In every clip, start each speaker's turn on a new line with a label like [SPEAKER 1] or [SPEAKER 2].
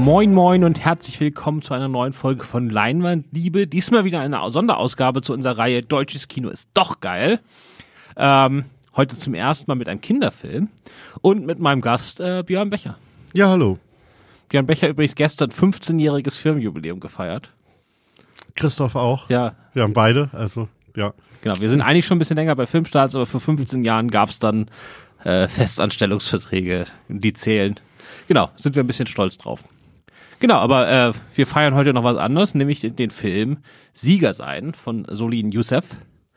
[SPEAKER 1] Moin Moin und herzlich willkommen zu einer neuen Folge von Leinwandliebe. Diesmal wieder eine Sonderausgabe zu unserer Reihe Deutsches Kino ist doch geil. Heute zum ersten Mal mit einem Kinderfilm und mit meinem Gast Björn Becher.
[SPEAKER 2] Ja, hallo.
[SPEAKER 1] Björn Becher übrigens gestern 15-jähriges Filmjubiläum gefeiert.
[SPEAKER 2] Christoph auch.
[SPEAKER 1] Ja.
[SPEAKER 2] Wir haben beide, also ja.
[SPEAKER 1] Genau, wir sind eigentlich schon ein bisschen länger bei Filmstarts, aber vor 15 Jahren gab es dann Festanstellungsverträge, die zählen. Genau, sind wir ein bisschen stolz drauf. Genau, aber wir feiern heute noch was anderes, nämlich den Film Sieger sein von Solin Youssef.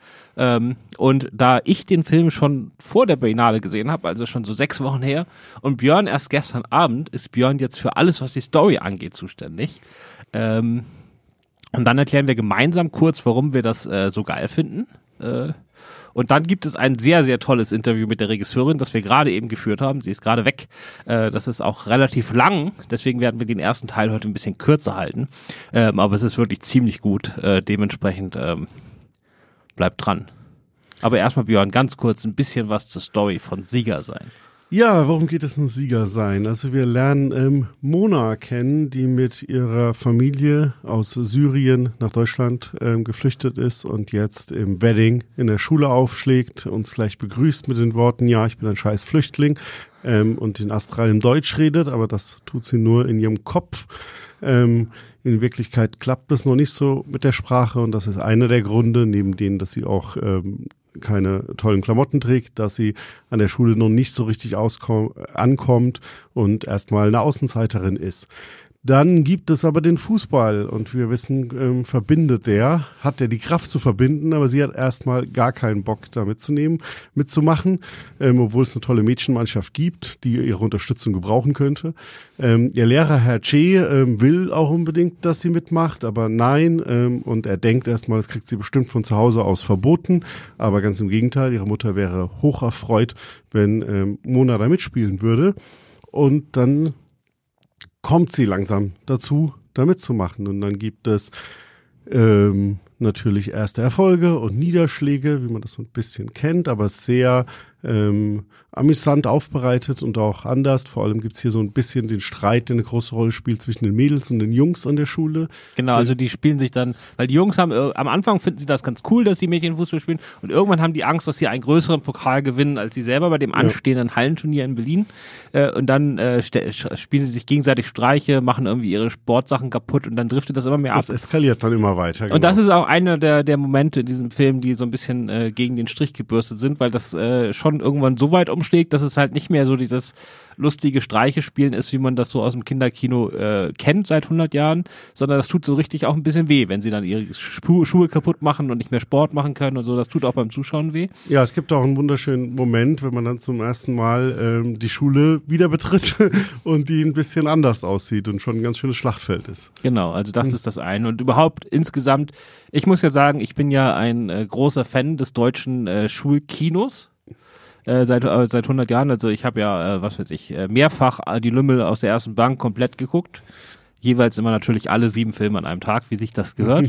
[SPEAKER 1] Und da ich den Film schon vor der Berlinale gesehen habe, also schon so 6 Wochen her, und Björn erst gestern Abend, ist Björn jetzt für alles, was die Story angeht, zuständig. Und dann erklären wir gemeinsam kurz, warum wir das so geil finden. Und dann gibt es ein sehr, sehr tolles Interview mit der Regisseurin, das wir gerade eben geführt haben. Sie ist gerade weg. Das ist auch relativ lang, deswegen werden wir den ersten Teil heute ein bisschen kürzer halten. Aber es ist wirklich ziemlich gut. Dementsprechend bleibt dran. Aber erstmal, Björn, ganz kurz ein bisschen was zur Story von Sieger sein.
[SPEAKER 2] Ja, worum geht es in Sieger sein? Also wir lernen Mona kennen, die mit ihrer Familie aus Syrien nach Deutschland geflüchtet ist und jetzt im Wedding in der Schule aufschlägt, uns gleich begrüßt mit den Worten, ja, ich bin ein scheiß Flüchtling und in astralem Deutsch redet, aber das tut sie nur in ihrem Kopf. In Wirklichkeit klappt es noch nicht so mit der Sprache und das ist einer der Gründe, neben denen, dass sie auch keine tollen Klamotten trägt, dass sie an der Schule noch nicht so richtig ankommt und erstmal eine Außenseiterin ist. Dann gibt es aber den Fußball und wir wissen, hat der die Kraft zu verbinden, aber sie hat erstmal gar keinen Bock da mitzumachen, obwohl es eine tolle Mädchenmannschaft gibt, die ihre Unterstützung gebrauchen könnte. Ihr Lehrer, Herr Che, will auch unbedingt, dass sie mitmacht, aber nein, und er denkt erstmal, das kriegt sie bestimmt von zu Hause aus verboten, aber ganz im Gegenteil, ihre Mutter wäre hoch erfreut, wenn Mona da mitspielen würde und dann kommt sie langsam dazu, da mitzumachen. Und dann gibt es natürlich erste Erfolge und Niederschläge, wie man das so ein bisschen kennt, aber sehr amüsant aufbereitet und auch anders. Vor allem gibt's hier so ein bisschen den Streit, der eine große Rolle spielt zwischen den Mädels und den Jungs an der Schule.
[SPEAKER 1] Genau, also die spielen sich dann, weil die Jungs haben, am Anfang finden sie das ganz cool, dass die Mädchen Fußball spielen und irgendwann haben die Angst, dass sie einen größeren Pokal gewinnen als sie selber bei dem anstehenden Hallenturnier in Berlin und dann spielen sie sich gegenseitig Streiche, machen irgendwie ihre Sportsachen kaputt und dann driftet das immer mehr ab.
[SPEAKER 2] Das eskaliert dann immer weiter. Genau.
[SPEAKER 1] Und das ist auch einer der Momente in diesem Film, die so ein bisschen gegen den Strich gebürstet sind, weil das schon irgendwann so weit umschlägt, dass es halt nicht mehr so dieses lustige Streiche spielen ist, wie man das so aus dem Kinderkino kennt seit 100 Jahren, sondern das tut so richtig auch ein bisschen weh, wenn sie dann ihre Schuhe kaputt machen und nicht mehr Sport machen können und so, das tut auch beim Zuschauen weh.
[SPEAKER 2] Ja, es gibt auch einen wunderschönen Moment, wenn man dann zum ersten Mal die Schule wieder betritt und die ein bisschen anders aussieht und schon ein ganz schönes Schlachtfeld ist.
[SPEAKER 1] Genau, also das ist das eine und überhaupt insgesamt, ich muss ja sagen, ich bin ja ein großer Fan des deutschen Schulkinos. Seit 100 Jahren, also ich habe ja, mehrfach die Lümmel aus der ersten Bank komplett geguckt. Jeweils immer natürlich alle 7 Filme an einem Tag, wie sich das gehört.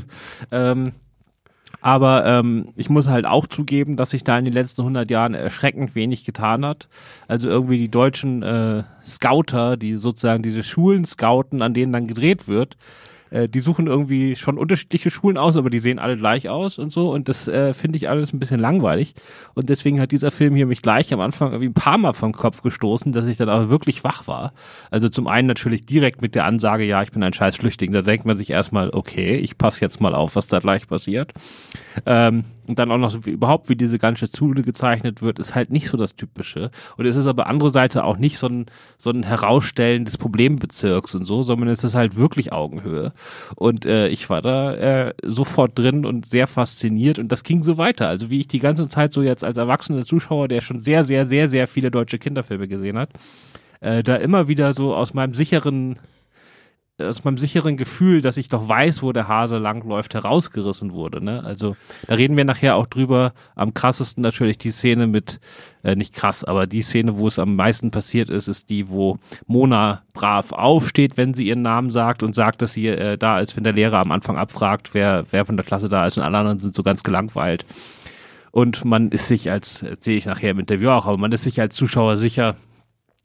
[SPEAKER 1] Aber ich muss halt auch zugeben, dass sich da in den letzten 100 Jahren erschreckend wenig getan hat. Also irgendwie die deutschen Scouter, die sozusagen diese Schulen scouten, an denen dann gedreht wird, die suchen irgendwie schon unterschiedliche Schulen aus, aber die sehen alle gleich aus und so und das finde ich alles ein bisschen langweilig und deswegen hat dieser Film hier mich gleich am Anfang irgendwie ein paar Mal vom Kopf gestoßen, dass ich dann aber wirklich wach war. Also zum einen natürlich direkt mit der Ansage, ja, ich bin ein scheiß Flüchtling, da denkt man sich erstmal, okay, ich passe jetzt mal auf, was da gleich passiert. Und dann auch noch so wie diese ganze Schule gezeichnet wird, ist halt nicht so das Typische. Und es ist aber andere Seite auch nicht so ein Herausstellen des Problembezirks und so, sondern es ist halt wirklich Augenhöhe. Und ich war da sofort drin und sehr fasziniert und das ging so weiter. Also wie ich die ganze Zeit so jetzt als erwachsener Zuschauer, der schon sehr, sehr, sehr, sehr viele deutsche Kinderfilme gesehen hat, da immer wieder so aus meinem sicheren Gefühl, dass ich doch weiß, wo der Hase langläuft, herausgerissen wurde, ne? Also, da reden wir nachher auch drüber. Am krassesten natürlich die Szene mit, nicht krass, aber die Szene, wo es am meisten passiert ist die, wo Mona brav aufsteht, wenn sie ihren Namen sagt und sagt, dass sie da ist, wenn der Lehrer am Anfang abfragt, wer von der Klasse da ist und alle anderen sind so ganz gelangweilt. Und man ist sich sehe ich nachher im Interview auch, aber man ist sich als Zuschauer sicher,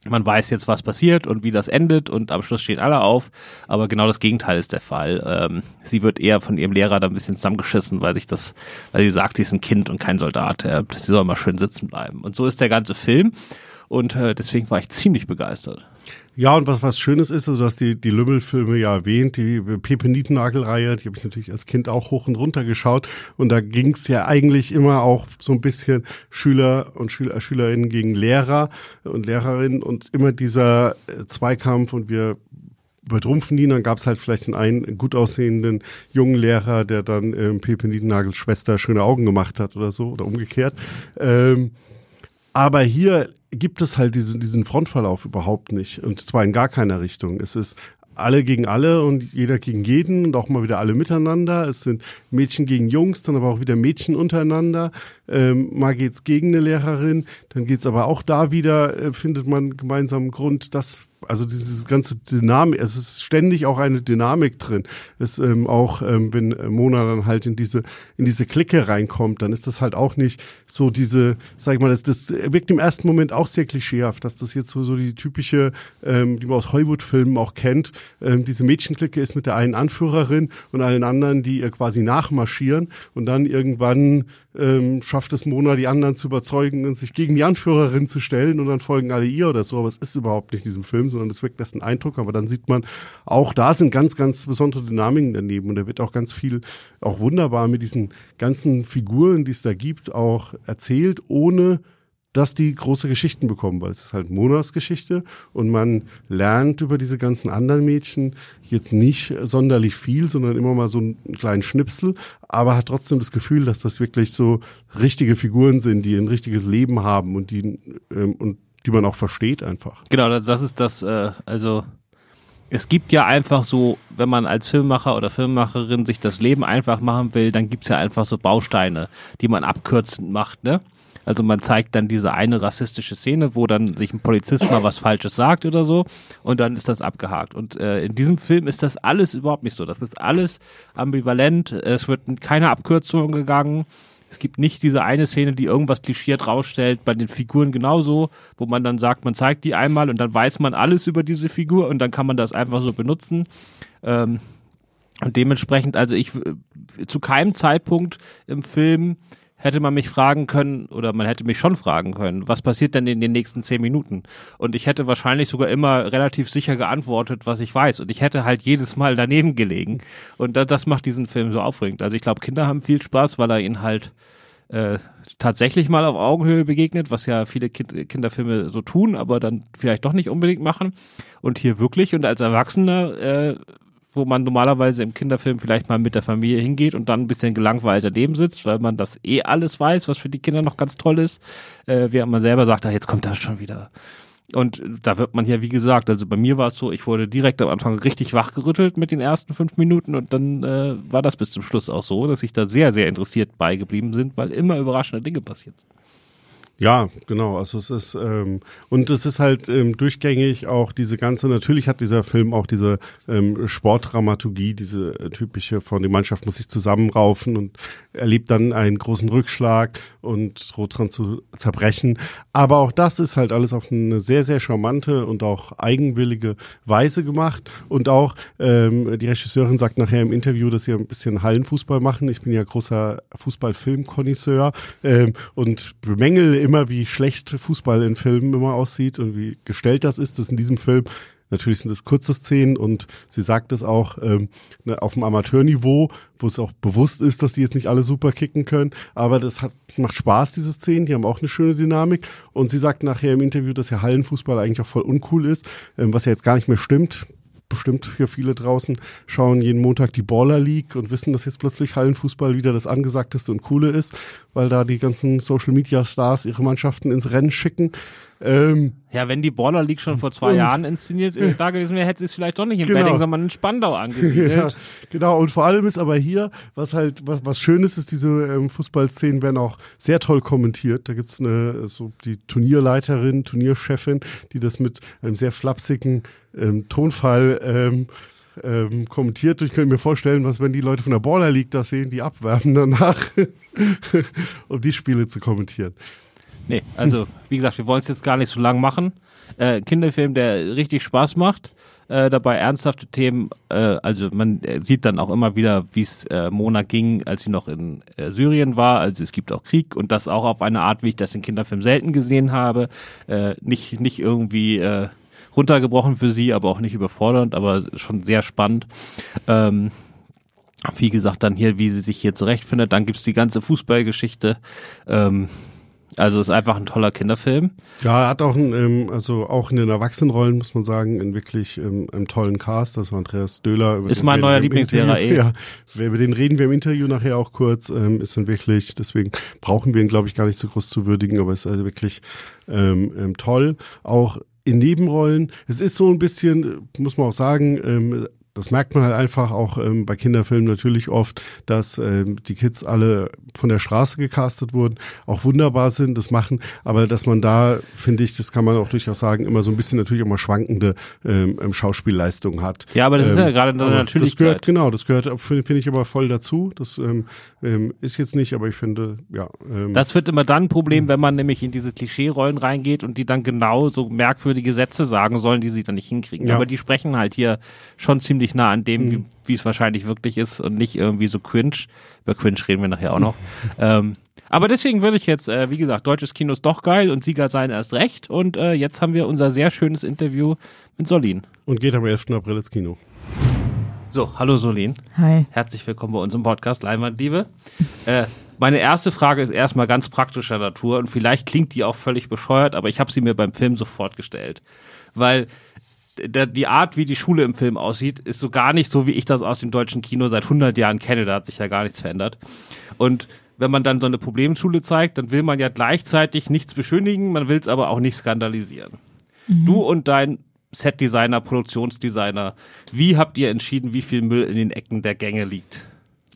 [SPEAKER 1] man weiß jetzt, was passiert und wie das endet und am Schluss stehen alle auf, aber genau das Gegenteil ist der Fall. Sie wird eher von ihrem Lehrer da ein bisschen zusammengeschissen, weil sie sagt, sie ist ein Kind und kein Soldat. Sie soll mal schön sitzen bleiben. Und so ist der ganze Film und deswegen war ich ziemlich begeistert.
[SPEAKER 2] Ja, und was Schönes ist, also du hast die Lümmel-Filme ja erwähnt, die Pepe Nietennagel-Reihe, die habe ich natürlich als Kind auch hoch und runter geschaut und da ging es ja eigentlich immer auch so ein bisschen Schüler und Schülerinnen gegen Lehrer und Lehrerinnen und immer dieser Zweikampf und wir übertrumpfen ihn, dann gab es halt vielleicht einen gut aussehenden jungen Lehrer, der dann Pepe Nietennagels Schwester schöne Augen gemacht hat oder so oder umgekehrt. Aber hier gibt es halt diesen Frontverlauf überhaupt nicht und zwar in gar keiner Richtung. Es ist alle gegen alle und jeder gegen jeden und auch mal wieder alle miteinander. Es sind Mädchen gegen Jungs, dann aber auch wieder Mädchen untereinander. Mal geht's gegen eine Lehrerin, dann geht's aber auch da wieder, findet man gemeinsamen Grund, also diese ganze Dynamik, es ist ständig auch eine Dynamik drin. Es auch wenn Mona dann halt in diese Clique reinkommt, dann ist das halt auch nicht so diese, sag ich mal, das wirkt im ersten Moment auch sehr klischeehaft, dass das jetzt so die typische, die man aus Hollywood-Filmen auch kennt. Diese Mädchenklicke ist mit der einen Anführerin und allen anderen, die ihr quasi nachmarschieren und dann irgendwann schafft es Mona, die anderen zu überzeugen und sich gegen die Anführerin zu stellen und dann folgen alle ihr oder so, aber es ist überhaupt nicht in diesem Film, sondern es wirkt erst ein Eindruck, aber dann sieht man, auch da sind ganz, ganz besondere Dynamiken daneben und da wird auch ganz viel, auch wunderbar mit diesen ganzen Figuren, die es da gibt, auch erzählt, ohne dass die große Geschichten bekommen, weil es ist halt Monas Geschichte und man lernt über diese ganzen anderen Mädchen jetzt nicht sonderlich viel, sondern immer mal so einen kleinen Schnipsel, aber hat trotzdem das Gefühl, dass das wirklich so richtige Figuren sind, die ein richtiges Leben haben und die man auch versteht einfach.
[SPEAKER 1] Genau, das ist das, also es gibt ja einfach so, wenn man als Filmemacher oder Filmemacherin sich das Leben einfach machen will, dann gibt's ja einfach so Bausteine, die man abkürzend macht, ne? Also man zeigt dann diese eine rassistische Szene, wo dann sich ein Polizist mal was Falsches sagt oder so und dann ist das abgehakt. Und in diesem Film ist das alles überhaupt nicht so. Das ist alles ambivalent. Es wird in keine Abkürzung gegangen. Es gibt nicht diese eine Szene, die irgendwas klischiert rausstellt, bei den Figuren genauso, wo man dann sagt, man zeigt die einmal und dann weiß man alles über diese Figur und dann kann man das einfach so benutzen. Und dementsprechend, also ich zu keinem Zeitpunkt im Film hätte man mich fragen können, oder man hätte mich schon fragen können, was passiert denn in den nächsten 10 Minuten? Und ich hätte wahrscheinlich sogar immer relativ sicher geantwortet, was ich weiß. Und ich hätte halt jedes Mal daneben gelegen. Und das macht diesen Film so aufregend. Also ich glaube, Kinder haben viel Spaß, weil er ihnen halt tatsächlich mal auf Augenhöhe begegnet, was ja viele Kinderfilme so tun, aber dann vielleicht doch nicht unbedingt machen. Und hier wirklich und als Erwachsener wo man normalerweise im Kinderfilm vielleicht mal mit der Familie hingeht und dann ein bisschen gelangweilt daneben sitzt, weil man das alles weiß, was für die Kinder noch ganz toll ist, während man selber sagt, jetzt kommt das schon wieder. Und da wird man ja, wie gesagt, also bei mir war es so, ich wurde direkt am Anfang richtig wachgerüttelt mit den ersten 5 Minuten und dann war das bis zum Schluss auch so, dass ich da sehr, sehr interessiert beigeblieben sind, weil immer überraschende Dinge passiert sind.
[SPEAKER 2] Ja, genau. Also es ist und es ist halt durchgängig auch diese ganze. Natürlich hat dieser Film auch diese Sportdramaturgie, diese typische von die Mannschaft muss sich zusammenraufen und erlebt dann einen großen Rückschlag und droht dran zu zerbrechen. Aber auch das ist halt alles auf eine sehr, sehr charmante und auch eigenwillige Weise gemacht. Und auch die Regisseurin sagt nachher im Interview, dass sie ein bisschen Hallenfußball machen. Ich bin ja großer Fußball-Film-Konnoisseur und bemängel immer, wie schlecht Fußball in Filmen immer aussieht und wie gestellt das ist. Das in diesem Film, natürlich sind es kurze Szenen und sie sagt es auch auf dem Amateurniveau, wo es auch bewusst ist, dass die jetzt nicht alle super kicken können, aber macht Spaß, diese Szenen, die haben auch eine schöne Dynamik und sie sagt nachher im Interview, dass ja Hallenfußball eigentlich auch voll uncool ist, was ja jetzt gar nicht mehr stimmt. Bestimmt für viele draußen schauen jeden Montag die Baller League und wissen, dass jetzt plötzlich Hallenfußball wieder das Angesagteste und Coole ist, weil da die ganzen Social-Media-Stars ihre Mannschaften ins Rennen schicken.
[SPEAKER 1] Ja, wenn die Baller League schon vor 2 Jahren inszeniert da gewesen wäre, hätte sie es vielleicht doch nicht in Wedding, sondern in Spandau angesiedelt.
[SPEAKER 2] Ja, genau, und vor allem ist aber hier, was Schönes ist, diese Fußballszenen werden auch sehr toll kommentiert. Da gibt's die Turnierleiterin, Turnierchefin, die das mit einem sehr flapsigen Tonfall kommentiert. Ich könnte mir vorstellen, was wenn die Leute von der Baller League das sehen, die abwerben danach, um die Spiele zu kommentieren.
[SPEAKER 1] Nee, also wie gesagt, wir wollen es jetzt gar nicht so lang machen. Kinderfilm, der richtig Spaß macht. Dabei ernsthafte Themen, also man sieht dann auch immer wieder, wie es Mona ging, als sie noch in Syrien war, also es gibt auch Krieg und das auch auf eine Art, wie ich das in Kinderfilmen selten gesehen habe, nicht irgendwie runtergebrochen für sie, aber auch nicht überfordernd, aber schon sehr spannend. Wie gesagt, dann hier, wie sie sich hier zurechtfindet, dann gibt's die ganze Fußballgeschichte, also ist einfach ein toller Kinderfilm.
[SPEAKER 2] Ja, er hat auch also auch in den Erwachsenenrollen, muss man sagen, einen wirklich einen tollen Cast. Das war Andreas Döhler.
[SPEAKER 1] Ist mein neuer Lieblingslehrer
[SPEAKER 2] Ja, über den reden wir im Interview nachher auch kurz. Ist dann wirklich, deswegen brauchen wir ihn, glaube ich, gar nicht so groß zu würdigen, aber ist also wirklich toll. Auch in Nebenrollen. Es ist so ein bisschen, muss man auch sagen, das merkt man halt einfach auch bei Kinderfilmen natürlich oft, dass die Kids alle von der Straße gecastet wurden, auch wunderbar sind, das machen, aber dass man da, finde ich, das kann man auch durchaus sagen, immer so ein bisschen natürlich auch mal schwankende Schauspielleistungen hat.
[SPEAKER 1] Ja, aber das ist ja gerade natürlich.
[SPEAKER 2] Das gehört, finde ich aber voll dazu. Das ist jetzt nicht, aber ich finde, ja.
[SPEAKER 1] Das wird immer dann ein Problem, wenn man nämlich in diese Klischee-Rollen reingeht und die dann genau so merkwürdige Sätze sagen sollen, die sie dann nicht hinkriegen. Ja. Aber die sprechen halt hier schon ziemlich nah an dem, wie es wahrscheinlich wirklich ist und nicht irgendwie so cringe. Über cringe reden wir nachher auch noch. Aber deswegen würde ich jetzt, wie gesagt, deutsches Kino ist doch geil und Sieger sein erst recht. Und jetzt haben wir unser sehr schönes Interview mit Solin.
[SPEAKER 2] Und geht am 11. April ins Kino.
[SPEAKER 1] So, hallo Solin.
[SPEAKER 3] Hi.
[SPEAKER 1] Herzlich willkommen bei uns im Podcast Leinwandliebe. Meine erste Frage ist erstmal ganz praktischer Natur und vielleicht klingt die auch völlig bescheuert, aber ich habe sie mir beim Film sofort gestellt. Weil die Art, wie die Schule im Film aussieht, ist so gar nicht so, wie ich das aus dem deutschen Kino seit 100 Jahren kenne. Da hat sich ja gar nichts verändert. Und wenn man dann so eine Problemschule zeigt, dann will man ja gleichzeitig nichts beschönigen, man will es aber auch nicht skandalisieren. Du und dein Setdesigner, Produktionsdesigner, wie habt ihr entschieden, wie viel Müll in den Ecken der Gänge liegt?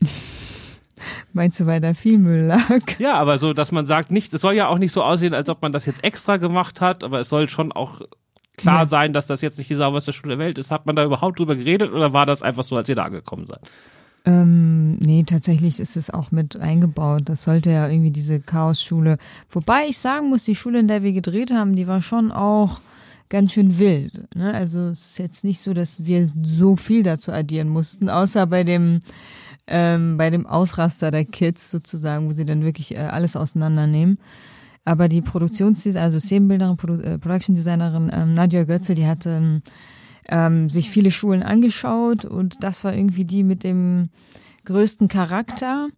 [SPEAKER 3] Meinst du, weil da viel Müll lag?
[SPEAKER 1] Ja, aber so, dass man sagt, nicht, es soll ja auch nicht so aussehen, als ob man das jetzt extra gemacht hat, aber es soll schon auch klar sein, dass das jetzt nicht die sauberste Schule der Welt ist. Hat man da überhaupt drüber geredet oder war das einfach so, als ihr da angekommen seid?
[SPEAKER 3] Nee, tatsächlich ist es auch mit eingebaut. Das sollte ja irgendwie diese Chaosschule. Wobei ich sagen muss, die Schule, in der wir gedreht haben, die war schon auch ganz schön wild. Ne? Also es ist jetzt nicht so, dass wir so viel dazu addieren mussten, außer bei dem Ausraster der Kids sozusagen, wo sie dann wirklich alles auseinandernehmen. Aber die also Szenenbildnerin, Production Designerin Nadja Götze, die hatte sich viele Schulen angeschaut und das war irgendwie die mit dem größten Charakter,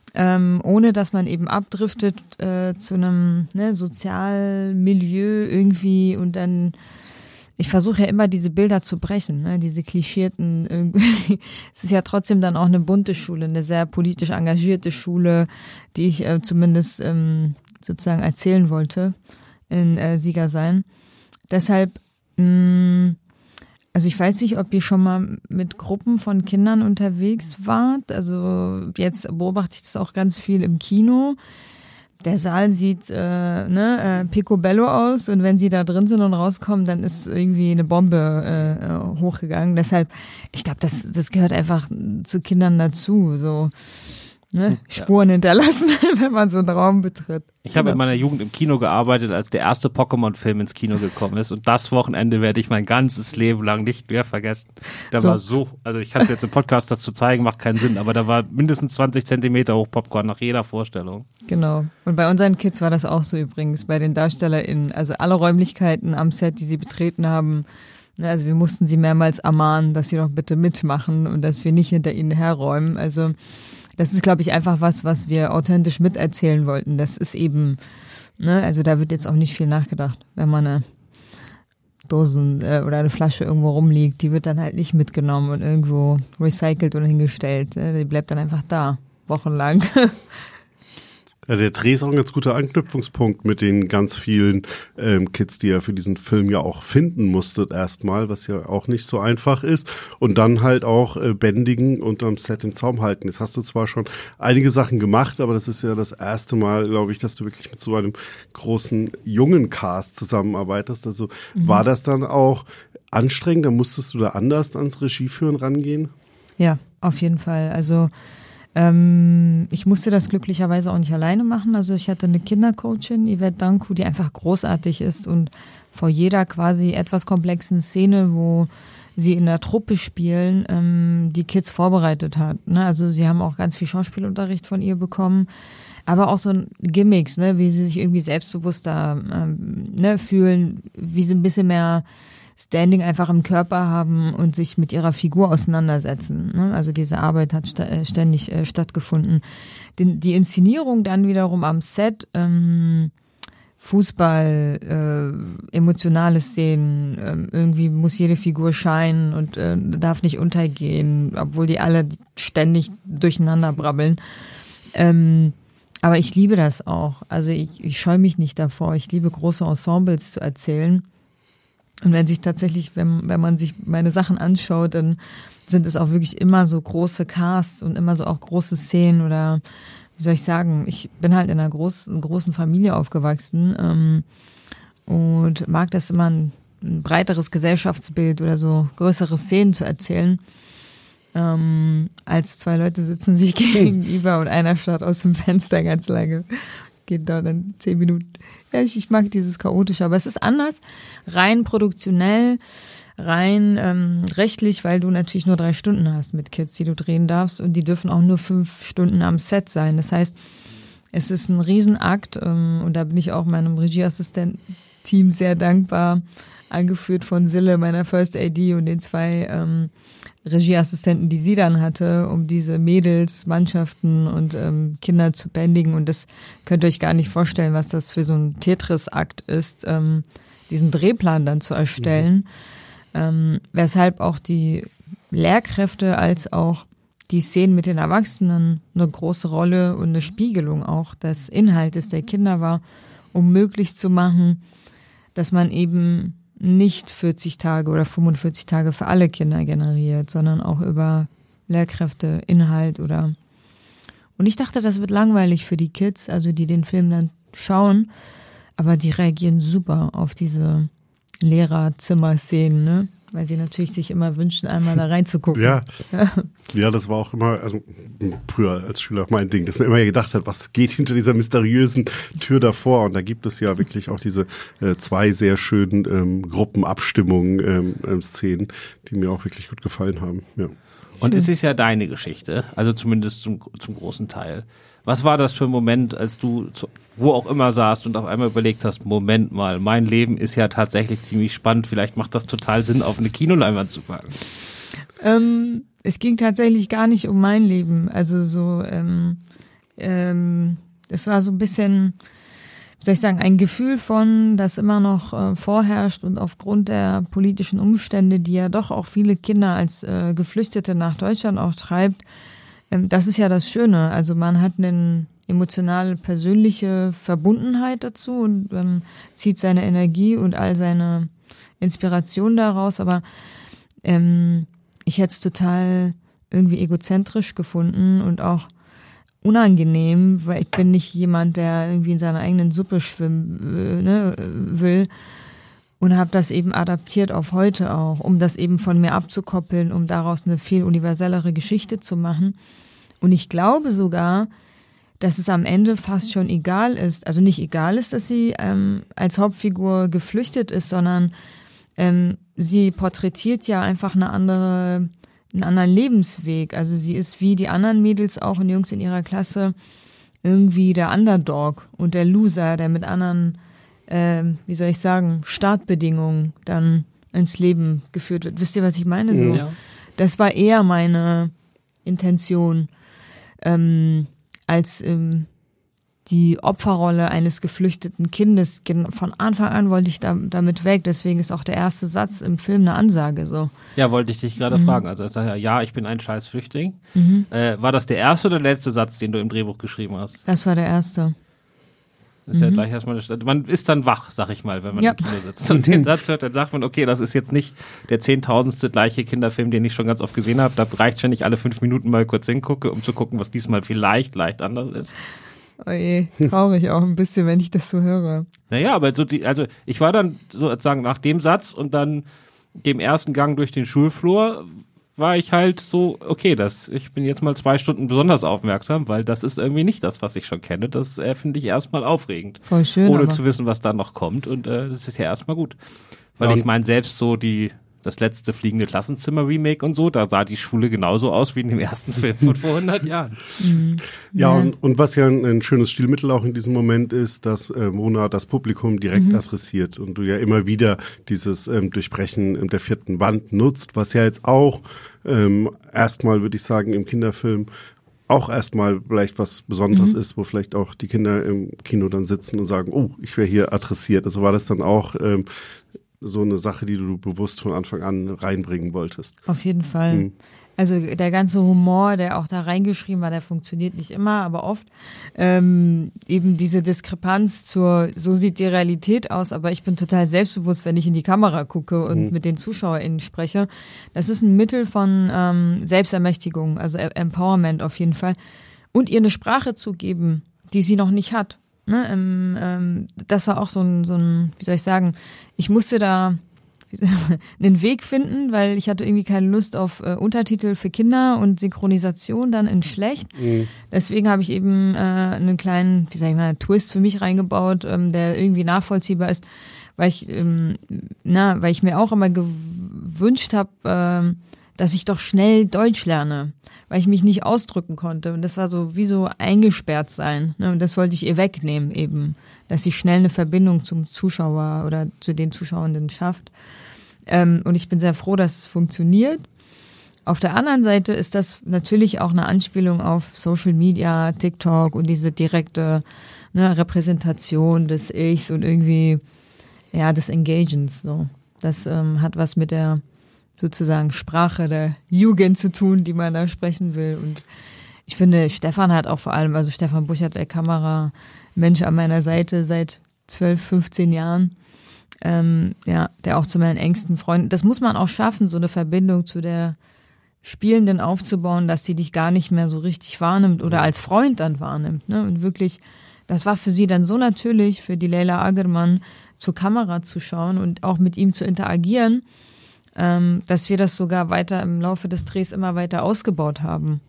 [SPEAKER 3] ohne dass man eben abdriftet zu einem Sozialmilieu irgendwie und dann, ich versuche ja immer diese Bilder zu brechen, ne, diese klischierten irgendwie. Es ist ja trotzdem dann auch eine bunte Schule, eine sehr politisch engagierte Schule, die ich zumindest sozusagen erzählen wollte in Sieger sein. Deshalb, also ich weiß nicht, ob ihr schon mal mit Gruppen von Kindern unterwegs wart. Also jetzt beobachte ich das auch ganz viel im Kino. Der Saal sieht picobello aus und wenn sie da drin sind und rauskommen, dann ist irgendwie eine Bombe hochgegangen. Deshalb, ich glaube, das gehört einfach zu Kindern dazu, so. Ne? Spuren hinterlassen, wenn man so einen Raum betritt.
[SPEAKER 1] Ich habe in meiner Jugend im Kino gearbeitet, als der erste Pokémon-Film ins Kino gekommen ist und das Wochenende werde ich mein ganzes Leben lang nicht mehr vergessen. Da war also ich kann es jetzt im Podcast dazu zeigen, macht keinen Sinn, aber da war mindestens 20 Zentimeter hoch Popcorn nach jeder Vorstellung.
[SPEAKER 3] Genau. Und bei unseren Kids war das auch so übrigens, bei den DarstellerInnen. Also alle Räumlichkeiten am Set, die sie betreten haben, also wir mussten sie mehrmals ermahnen, dass sie doch bitte mitmachen und dass wir nicht hinter ihnen herräumen. Also das ist, glaube ich, einfach was wir authentisch miterzählen wollten. Das ist eben, also da wird jetzt auch nicht viel nachgedacht. Wenn man eine Dosen oder eine Flasche irgendwo rumliegt, die wird dann halt nicht mitgenommen und irgendwo recycelt oder hingestellt. Die bleibt dann einfach da, wochenlang.
[SPEAKER 2] Ja, der Dreh ist auch ein ganz guter Anknüpfungspunkt mit den ganz vielen Kids, die ihr für diesen Film ja auch finden musstet erstmal, was ja auch nicht so einfach ist. Und dann halt auch bändigen und am Set den Zaum halten. Jetzt hast du zwar schon einige Sachen gemacht, aber das ist ja das erste Mal, glaube ich, dass du wirklich mit so einem großen jungen Cast zusammenarbeitest. Also war das dann auch anstrengend? Da musstest du da anders ans Regieführen rangehen?
[SPEAKER 3] Ja, auf jeden Fall. Also ich musste das glücklicherweise auch nicht alleine machen. Also ich hatte eine Kindercoachin, Yvette Danku, die einfach großartig ist und vor jeder quasi etwas komplexen Szene, wo sie in der Truppe spielen, die Kids vorbereitet hat. Ne? Also sie haben auch ganz viel Schauspielunterricht von ihr bekommen, aber auch so Gimmicks, ne? Wie sie sich irgendwie selbstbewusster fühlen, wie sie ein bisschen mehr Standing einfach im Körper haben und sich mit ihrer Figur auseinandersetzen. Ne? Also diese Arbeit hat ständig stattgefunden. Die Inszenierung dann wiederum am Set, Fußball, emotionale Szenen, irgendwie muss jede Figur scheinen und darf nicht untergehen, obwohl die alle ständig durcheinander brabbeln. Aber ich liebe das auch. Also ich scheue mich nicht davor. Ich liebe große Ensembles zu erzählen. Und wenn sich tatsächlich, wenn man sich meine Sachen anschaut, dann sind es auch wirklich immer so große Casts und immer so auch große Szenen oder wie soll ich sagen, ich bin halt in einer großen Familie aufgewachsen und mag das immer ein breiteres Gesellschaftsbild oder so größere Szenen zu erzählen, als zwei Leute sitzen sich gegenüber und einer starrt aus dem Fenster ganz lange. Geht da dann 10 Minuten. Ja, ich mag dieses Chaotische, aber es ist anders, rein produktionell, rein rechtlich, weil du natürlich nur 3 Stunden hast mit Kids, die du drehen darfst und die dürfen auch nur 5 Stunden am Set sein. Das heißt, es ist ein Riesenakt und da bin ich auch meinem Regieassistent-Team sehr dankbar, angeführt von Sille, meiner First AD und den 2 Regieassistenten, die sie dann hatte, um diese Mädels, Mannschaften und Kinder zu bändigen. Und das könnt ihr euch gar nicht vorstellen, was das für so ein Tetris-Akt ist, diesen Drehplan dann zu erstellen. Weshalb auch die Lehrkräfte als auch die Szenen mit den Erwachsenen eine große Rolle und eine Spiegelung auch des Inhaltes der Kinder war, um möglich zu machen, dass man eben nicht 40 Tage oder 45 Tage für alle Kinder generiert, sondern auch über Lehrkräfte, Inhalt oder... Und ich dachte, das wird langweilig für die Kids, also die den Film dann schauen, aber die reagieren super auf diese Lehrerzimmer-Szenen, ne? Weil sie natürlich sich immer wünschen, einmal da reinzugucken.
[SPEAKER 2] Ja, das war auch immer, also früher als Schüler mein Ding, dass man immer gedacht hat, was geht hinter dieser mysteriösen Tür davor? Und da gibt es ja wirklich auch diese 2 sehr schönen Gruppenabstimmungen, Szenen, die mir auch wirklich gut gefallen haben. Ja.
[SPEAKER 1] Und es ist ja deine Geschichte, also zumindest zum großen Teil. Was war das für ein Moment, als du wo auch immer saßt und auf einmal überlegt hast, Moment mal, mein Leben ist ja tatsächlich ziemlich spannend, vielleicht macht das total Sinn, auf eine Kinoleinwand zu packen?
[SPEAKER 3] Es ging tatsächlich gar nicht um mein Leben. Also so, es war so ein bisschen, wie soll ich sagen, ein Gefühl von, das immer noch vorherrscht und aufgrund der politischen Umstände, die ja doch auch viele Kinder als Geflüchtete nach Deutschland auch treibt. Das ist ja das Schöne. Also man hat eine emotionale, persönliche Verbundenheit dazu und zieht seine Energie und all seine Inspiration daraus. Aber ich hätte es total irgendwie egozentrisch gefunden und auch unangenehm, weil ich bin nicht jemand, der irgendwie in seiner eigenen Suppe schwimmen will. Und habe das eben adaptiert auf heute auch, um das eben von mir abzukoppeln, um daraus eine viel universellere Geschichte zu machen. Und ich glaube sogar, dass es am Ende fast schon egal ist, also nicht egal ist, dass sie als Hauptfigur geflüchtet ist, sondern sie porträtiert ja einfach einen anderen Lebensweg. Also sie ist wie die anderen Mädels auch und Jungs in ihrer Klasse irgendwie der Underdog und der Loser, der mit anderen wie soll ich sagen, Startbedingungen dann ins Leben geführt wird. Wisst ihr, was ich meine? So, ja. Das war eher meine Intention, als die Opferrolle eines geflüchteten Kindes. Von Anfang an wollte ich damit weg, deswegen ist auch der erste Satz im Film eine Ansage. So.
[SPEAKER 1] Ja, wollte ich dich gerade fragen. Also ja, ich bin ein scheiß Flüchtling. War das der erste oder der letzte Satz, den du im Drehbuch geschrieben hast?
[SPEAKER 3] Das war der erste.
[SPEAKER 1] Das ist ja gleich erstmal, man ist dann wach, sag ich mal, wenn man im Kino sitzt. Und den Satz hört, dann sagt man, okay, das ist jetzt nicht der 10.000. gleiche Kinderfilm, den ich schon ganz oft gesehen habe. Da reicht es, wenn ich alle 5 Minuten mal kurz hingucke, um zu gucken, was diesmal vielleicht leicht anders ist.
[SPEAKER 3] Oh je, traurig auch ein bisschen, wenn ich das so höre.
[SPEAKER 1] Naja, aber ich war dann sozusagen nach dem Satz und dann dem ersten Gang durch den Schulflur, war ich halt so, okay, ich bin jetzt mal 2 Stunden besonders aufmerksam, weil das ist irgendwie nicht das, was ich schon kenne. Das finde ich erstmal aufregend.
[SPEAKER 3] Voll schön.
[SPEAKER 1] Ohne zu wissen, was da noch kommt. Und das ist ja erstmal gut. Weil ich meine, selbst so das letzte Fliegende Klassenzimmer-Remake und so, da sah die Schule genauso aus wie in dem ersten Film von vor 100 Jahren.
[SPEAKER 2] Ja, und was ja ein schönes Stilmittel auch in diesem Moment ist, dass Mona das Publikum direkt adressiert und du ja immer wieder dieses Durchbrechen der 4. Wand nutzt, was ja jetzt auch erstmal, würde ich sagen, im Kinderfilm auch erstmal vielleicht was Besonderes ist, wo vielleicht auch die Kinder im Kino dann sitzen und sagen, oh, ich wäre hier adressiert. Also war das dann auch so eine Sache, die du bewusst von Anfang an reinbringen wolltest?
[SPEAKER 3] Auf jeden Fall. Also der ganze Humor, der auch da reingeschrieben war, der funktioniert nicht immer, aber oft. Eben diese Diskrepanz so sieht die Realität aus, aber ich bin total selbstbewusst, wenn ich in die Kamera gucke und mit den ZuschauerInnen spreche. Das ist ein Mittel von Selbstermächtigung, also Empowerment auf jeden Fall. Und ihr eine Sprache zu geben, die sie noch nicht hat. Ne, das war auch so ein, wie soll ich sagen, ich musste da einen Weg finden, weil ich hatte irgendwie keine Lust auf Untertitel für Kinder und Synchronisation dann in schlecht. Deswegen habe ich eben einen kleinen, wie sag ich mal, Twist für mich reingebaut, der irgendwie nachvollziehbar ist, weil ich mir auch immer gewünscht habe, dass ich doch schnell Deutsch lerne, weil ich mich nicht ausdrücken konnte. Und das war so wie so eingesperrt sein. Ne? Und das wollte ich ihr wegnehmen eben, dass sie schnell eine Verbindung zum Zuschauer oder zu den Zuschauenden schafft. Und ich bin sehr froh, dass es funktioniert. Auf der anderen Seite ist das natürlich auch eine Anspielung auf Social Media, TikTok und diese direkte Repräsentation des Ichs und irgendwie des Engagens. So. Das hat was mit der sozusagen Sprache der Jugend zu tun, die man da sprechen will. Und ich finde, Stefan hat auch vor allem, also Stefan Buchert, der Kameramensch an meiner Seite seit 12, 15 Jahren, der auch zu meinen engsten Freunden, das muss man auch schaffen, so eine Verbindung zu der Spielenden aufzubauen, dass sie dich gar nicht mehr so richtig wahrnimmt oder als Freund dann wahrnimmt. Ne? Und wirklich, das war für sie dann so natürlich, für die Leyla Agerman zur Kamera zu schauen und auch mit ihm zu interagieren, dass wir das sogar weiter im Laufe des Drehs immer weiter ausgebaut haben.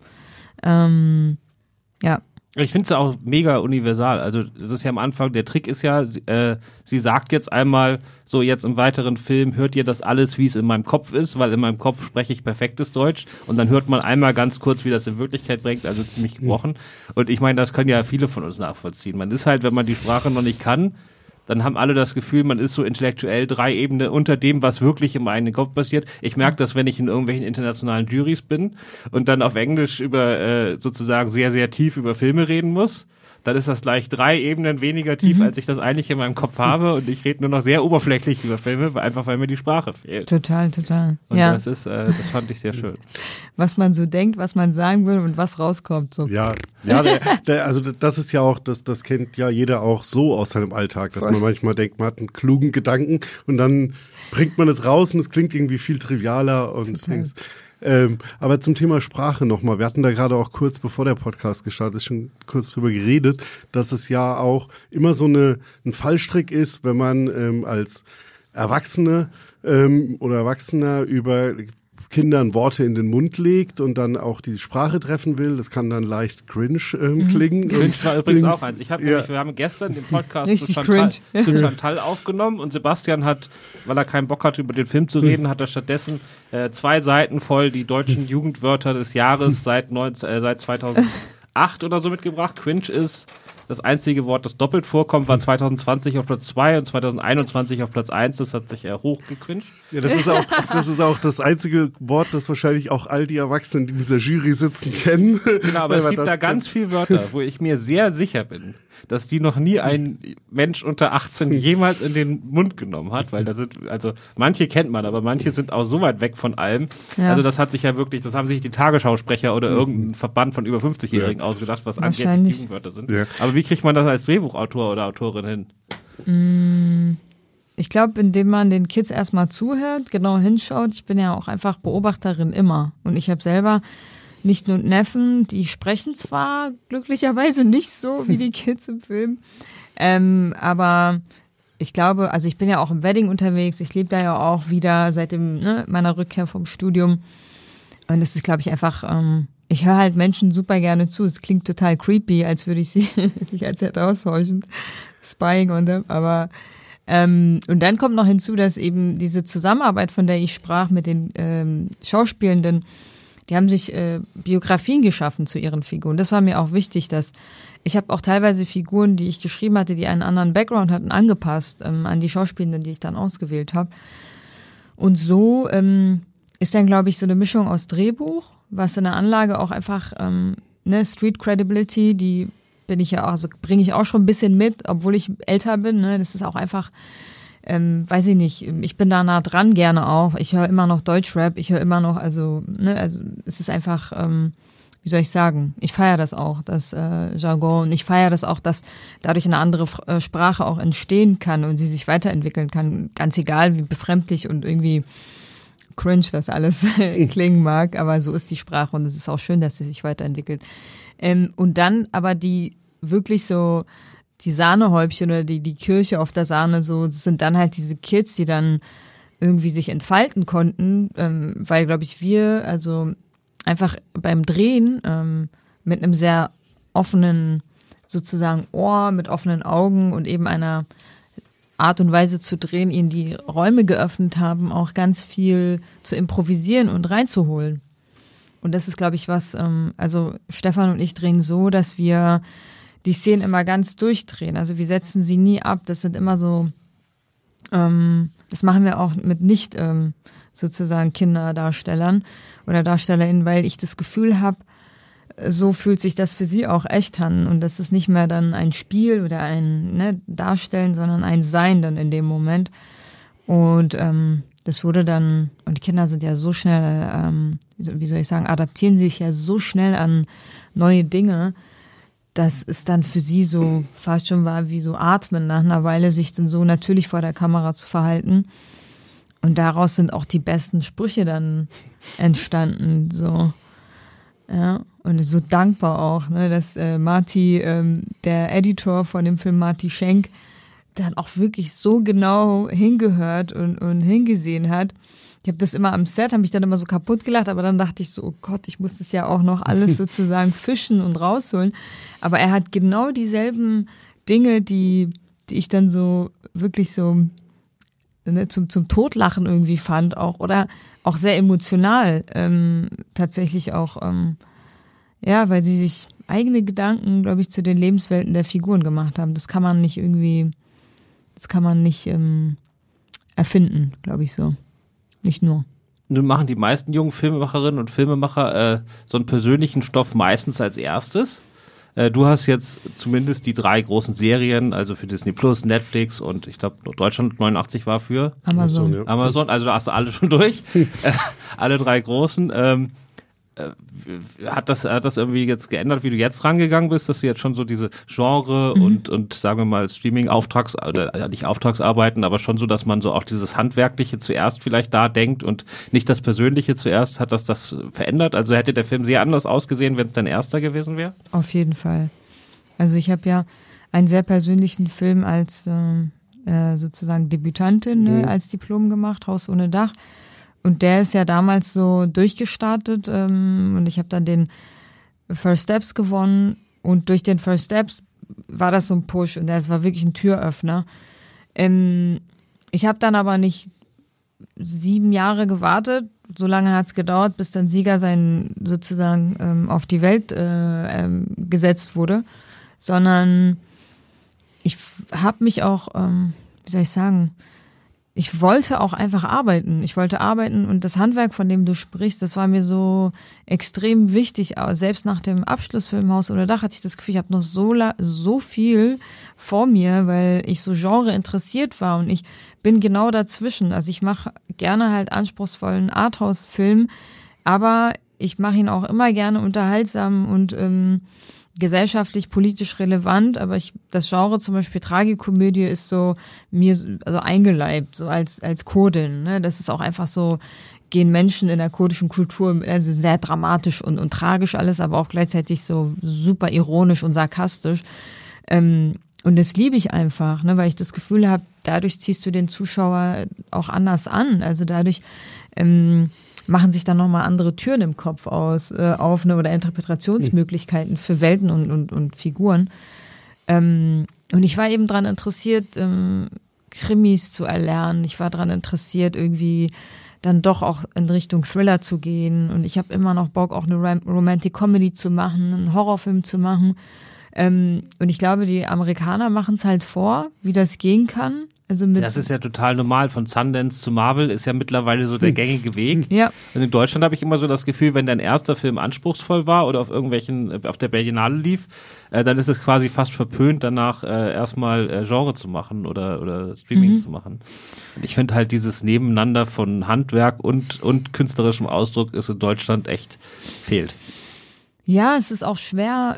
[SPEAKER 1] Ich finde es auch mega universal. Also es ist ja am Anfang, der Trick ist ja, sie sagt jetzt einmal, so jetzt im weiteren Film hört ihr das alles, wie es in meinem Kopf ist, weil in meinem Kopf spreche ich perfektes Deutsch und dann hört man einmal ganz kurz, wie das in Wirklichkeit bringt, also ziemlich gebrochen. Und ich meine, das können ja viele von uns nachvollziehen. Man ist halt, wenn man die Sprache noch nicht kann, dann haben alle das Gefühl, man ist so intellektuell 3 Ebenen unter dem, was wirklich im eigenen Kopf passiert. Ich merke das, wenn ich in irgendwelchen internationalen Jurys bin und dann auf Englisch über sozusagen sehr, sehr tief über Filme reden muss. Dann ist das gleich 3 Ebenen weniger tief, als ich das eigentlich in meinem Kopf habe. Und ich rede nur noch sehr oberflächlich über Filme, einfach weil mir die Sprache fehlt.
[SPEAKER 3] Total.
[SPEAKER 1] Und das fand ich sehr schön.
[SPEAKER 3] Was man so denkt, was man sagen will und was rauskommt. So.
[SPEAKER 2] Ja, also das ist ja auch, das kennt ja jeder auch so aus seinem Alltag, dass man manchmal denkt, man hat einen klugen Gedanken und dann bringt man es raus und es klingt irgendwie viel trivialer und Dings. Aber zum Thema Sprache nochmal. Wir hatten da gerade auch kurz bevor der Podcast gestartet ist, schon kurz drüber geredet, dass es ja auch immer so ein Fallstrick ist, wenn man als Erwachsene oder Erwachsener über Kindern Worte in den Mund legt und dann auch die Sprache treffen will. Das kann dann leicht cringe klingen.
[SPEAKER 1] Cringe war übrigens auch eins. Wir haben gestern den Podcast zu Chantal aufgenommen und Sebastian hat, weil er keinen Bock hatte, über den Film zu reden, hat er stattdessen 2 Seiten voll die deutschen Jugendwörter des Jahres seit 2008 oder so mitgebracht. Cringe ist das einzige Wort, das doppelt vorkommt, war 2020 auf Platz 2 und 2021 auf Platz 1. Das hat sich hochgecringed.
[SPEAKER 2] Ja, das ist auch das einzige Wort, das wahrscheinlich auch all die Erwachsenen, die in dieser Jury sitzen, kennen.
[SPEAKER 1] Genau, aber es gibt da ganz viele Wörter, wo ich mir sehr sicher bin, dass die noch nie ein Mensch unter 18 jemals in den Mund genommen hat, weil da sind, also manche kennt man, aber manche sind auch so weit weg von allem. Ja. Also das hat sich ja wirklich, das haben sich die Tagesschausprecher oder irgendein Verband von über 50-Jährigen ausgedacht, was angeblich Jugendwörter sind. Ja. Aber wie kriegt man das als Drehbuchautor oder Autorin hin?
[SPEAKER 3] Ich glaube, indem man den Kids erstmal zuhört, genau hinschaut. Ich bin ja auch einfach Beobachterin immer. Und ich habe selber nicht nur Neffen, die sprechen zwar glücklicherweise nicht so wie die Kids im Film, aber ich glaube, also ich bin ja auch im Wedding unterwegs, ich lebe da ja auch wieder seit meiner Rückkehr vom Studium Und es ist, glaube ich, einfach, ich höre halt Menschen super gerne zu. Es klingt total creepy, als würde ich sie die ganze Zeit aushorchen, spying on them, aber und dann kommt noch hinzu, dass eben diese Zusammenarbeit, von der ich sprach mit den Schauspielenden, die haben sich Biografien geschaffen zu ihren Figuren. Das war mir auch wichtig, dass ich habe auch teilweise Figuren, die ich geschrieben hatte, die einen anderen Background hatten, angepasst an die Schauspielenden, die ich dann ausgewählt habe. Und so ist dann, glaube ich, so eine Mischung aus Drehbuch, was in der Anlage auch einfach Street Credibility, die bin ich ja auch, also bringe ich auch schon ein bisschen mit, obwohl ich älter bin. Ne? Das ist auch einfach, weiß ich nicht, ich bin da nah dran gerne auch. Ich höre immer noch Deutschrap, ich höre immer noch, also es ist einfach, wie soll ich sagen, ich feiere das auch, das Jargon, und ich feiere das auch, dass dadurch eine andere Sprache auch entstehen kann und sie sich weiterentwickeln kann, ganz egal, wie befremdlich und irgendwie cringe das alles klingen mag, aber so ist die Sprache und es ist auch schön, dass sie sich weiterentwickelt. Und dann aber die wirklich so die Sahnehäubchen oder die Kirsche auf der Sahne, so das sind dann halt diese Kids, die dann irgendwie sich entfalten konnten, weil, glaube ich, wir also einfach beim Drehen mit einem sehr offenen sozusagen Ohr, mit offenen Augen und eben einer Art und Weise zu drehen, ihnen die Räume geöffnet haben, auch ganz viel zu improvisieren und reinzuholen. Und das ist, glaube ich, was, also Stefan und ich drehen so, dass wir die Szenen immer ganz durchdrehen. Also wir setzen sie nie ab. Das sind immer so, das machen wir auch mit nicht sozusagen Kinderdarstellern oder DarstellerInnen, weil ich das Gefühl habe, so fühlt sich das für sie auch echt an. Und das ist nicht mehr dann ein Spiel oder ein Darstellen, sondern ein Sein dann in dem Moment. Und das wurde dann, und die Kinder sind ja so schnell, wie soll ich sagen, adaptieren sich ja so schnell an neue Dinge, dass es dann für sie so fast schon war wie so Atmen nach einer Weile, sich dann so natürlich vor der Kamera zu verhalten. Und daraus sind auch die besten Sprüche dann entstanden, so. Ja, und so dankbar auch, ne, dass Marty, der Editor von dem Film Marty Schenk, dann auch wirklich so genau hingehört und hingesehen hat. Ich habe das immer am Set, habe mich dann immer so kaputt gelacht, aber dann dachte ich so, oh Gott, ich muss das ja auch noch alles sozusagen fischen und rausholen. Aber er hat genau dieselben Dinge, die ich dann so wirklich so zum Totlachen irgendwie fand, auch oder auch sehr emotional tatsächlich auch, weil sie sich eigene Gedanken, glaube ich, zu den Lebenswelten der Figuren gemacht haben. Das kann man nicht erfinden, glaube ich so. Nicht nur.
[SPEAKER 1] Nun machen die meisten jungen Filmemacherinnen und Filmemacher so einen persönlichen Stoff meistens als erstes. Du hast jetzt zumindest die 3 großen Serien, also für Disney Plus, Netflix und ich glaube Deutschland 89 war für
[SPEAKER 3] Amazon.
[SPEAKER 2] Ja.
[SPEAKER 1] Amazon, also da hast du alle schon durch. Alle 3 großen. Hat das irgendwie jetzt geändert, wie du jetzt rangegangen bist, dass du jetzt schon so diese Genre und sagen wir mal Streaming-Auftrags- oder nicht Auftragsarbeiten, aber schon so, dass man so auch dieses Handwerkliche zuerst vielleicht da denkt und nicht das Persönliche zuerst, hat das verändert? Also hätte der Film sehr anders ausgesehen, wenn es dein erster gewesen wäre?
[SPEAKER 3] Auf jeden Fall. Also ich habe ja einen sehr persönlichen Film als sozusagen Debütantin als Diplom gemacht, Haus ohne Dach. Und der ist ja damals so durchgestartet und ich habe dann den First Steps gewonnen und durch den First Steps war das so ein Push und das war wirklich ein Türöffner. Ich habe dann aber nicht 7 Jahre gewartet, so lange hat's gedauert, bis dann Sieger sein sozusagen auf die Welt gesetzt wurde, sondern ich habe mich auch, wie soll ich sagen, ich wollte auch einfach arbeiten. Ich wollte arbeiten und das Handwerk, von dem du sprichst, das war mir so extrem wichtig. Aber selbst nach dem Abschlussfilm Haus ohne Dach hatte ich das Gefühl, ich habe noch so viel vor mir, weil ich so Genre interessiert war und ich bin genau dazwischen. Also ich mache gerne halt anspruchsvollen Arthouse-Film, aber ich mache ihn auch immer gerne unterhaltsam und gesellschaftlich, politisch relevant, aber das Genre zum Beispiel Tragikomödie ist so mir also eingeleibt, so als Kurdin, ne? Das ist auch einfach so, gehen Menschen in der kurdischen Kultur, also sehr dramatisch und tragisch alles, aber auch gleichzeitig so super ironisch und sarkastisch. Und das liebe ich einfach, ne? Weil ich das Gefühl habe, dadurch ziehst du den Zuschauer auch anders an. Also dadurch machen sich dann nochmal andere Türen im Kopf auf, ne, oder Interpretationsmöglichkeiten für Welten und Figuren. Und ich war eben daran interessiert, Krimis zu erlernen. Ich war daran interessiert, irgendwie dann doch auch in Richtung Thriller zu gehen. Und ich habe immer noch Bock, auch eine Romantic Comedy zu machen, einen Horrorfilm zu machen. Und ich glaube, die Amerikaner machen es halt vor, wie das gehen kann. Also
[SPEAKER 1] das ist ja total normal. Von Sundance zu Marvel ist ja mittlerweile so der gängige Weg.
[SPEAKER 3] Ja.
[SPEAKER 1] Und in Deutschland habe ich immer so das Gefühl, wenn dein erster Film anspruchsvoll war oder auf der Berlinale lief, dann ist es quasi fast verpönt, danach erstmal Genre zu machen oder Streaming zu machen. Und ich finde halt dieses Nebeneinander von Handwerk und künstlerischem Ausdruck ist in Deutschland echt fehlt.
[SPEAKER 3] Ja, es ist auch schwer,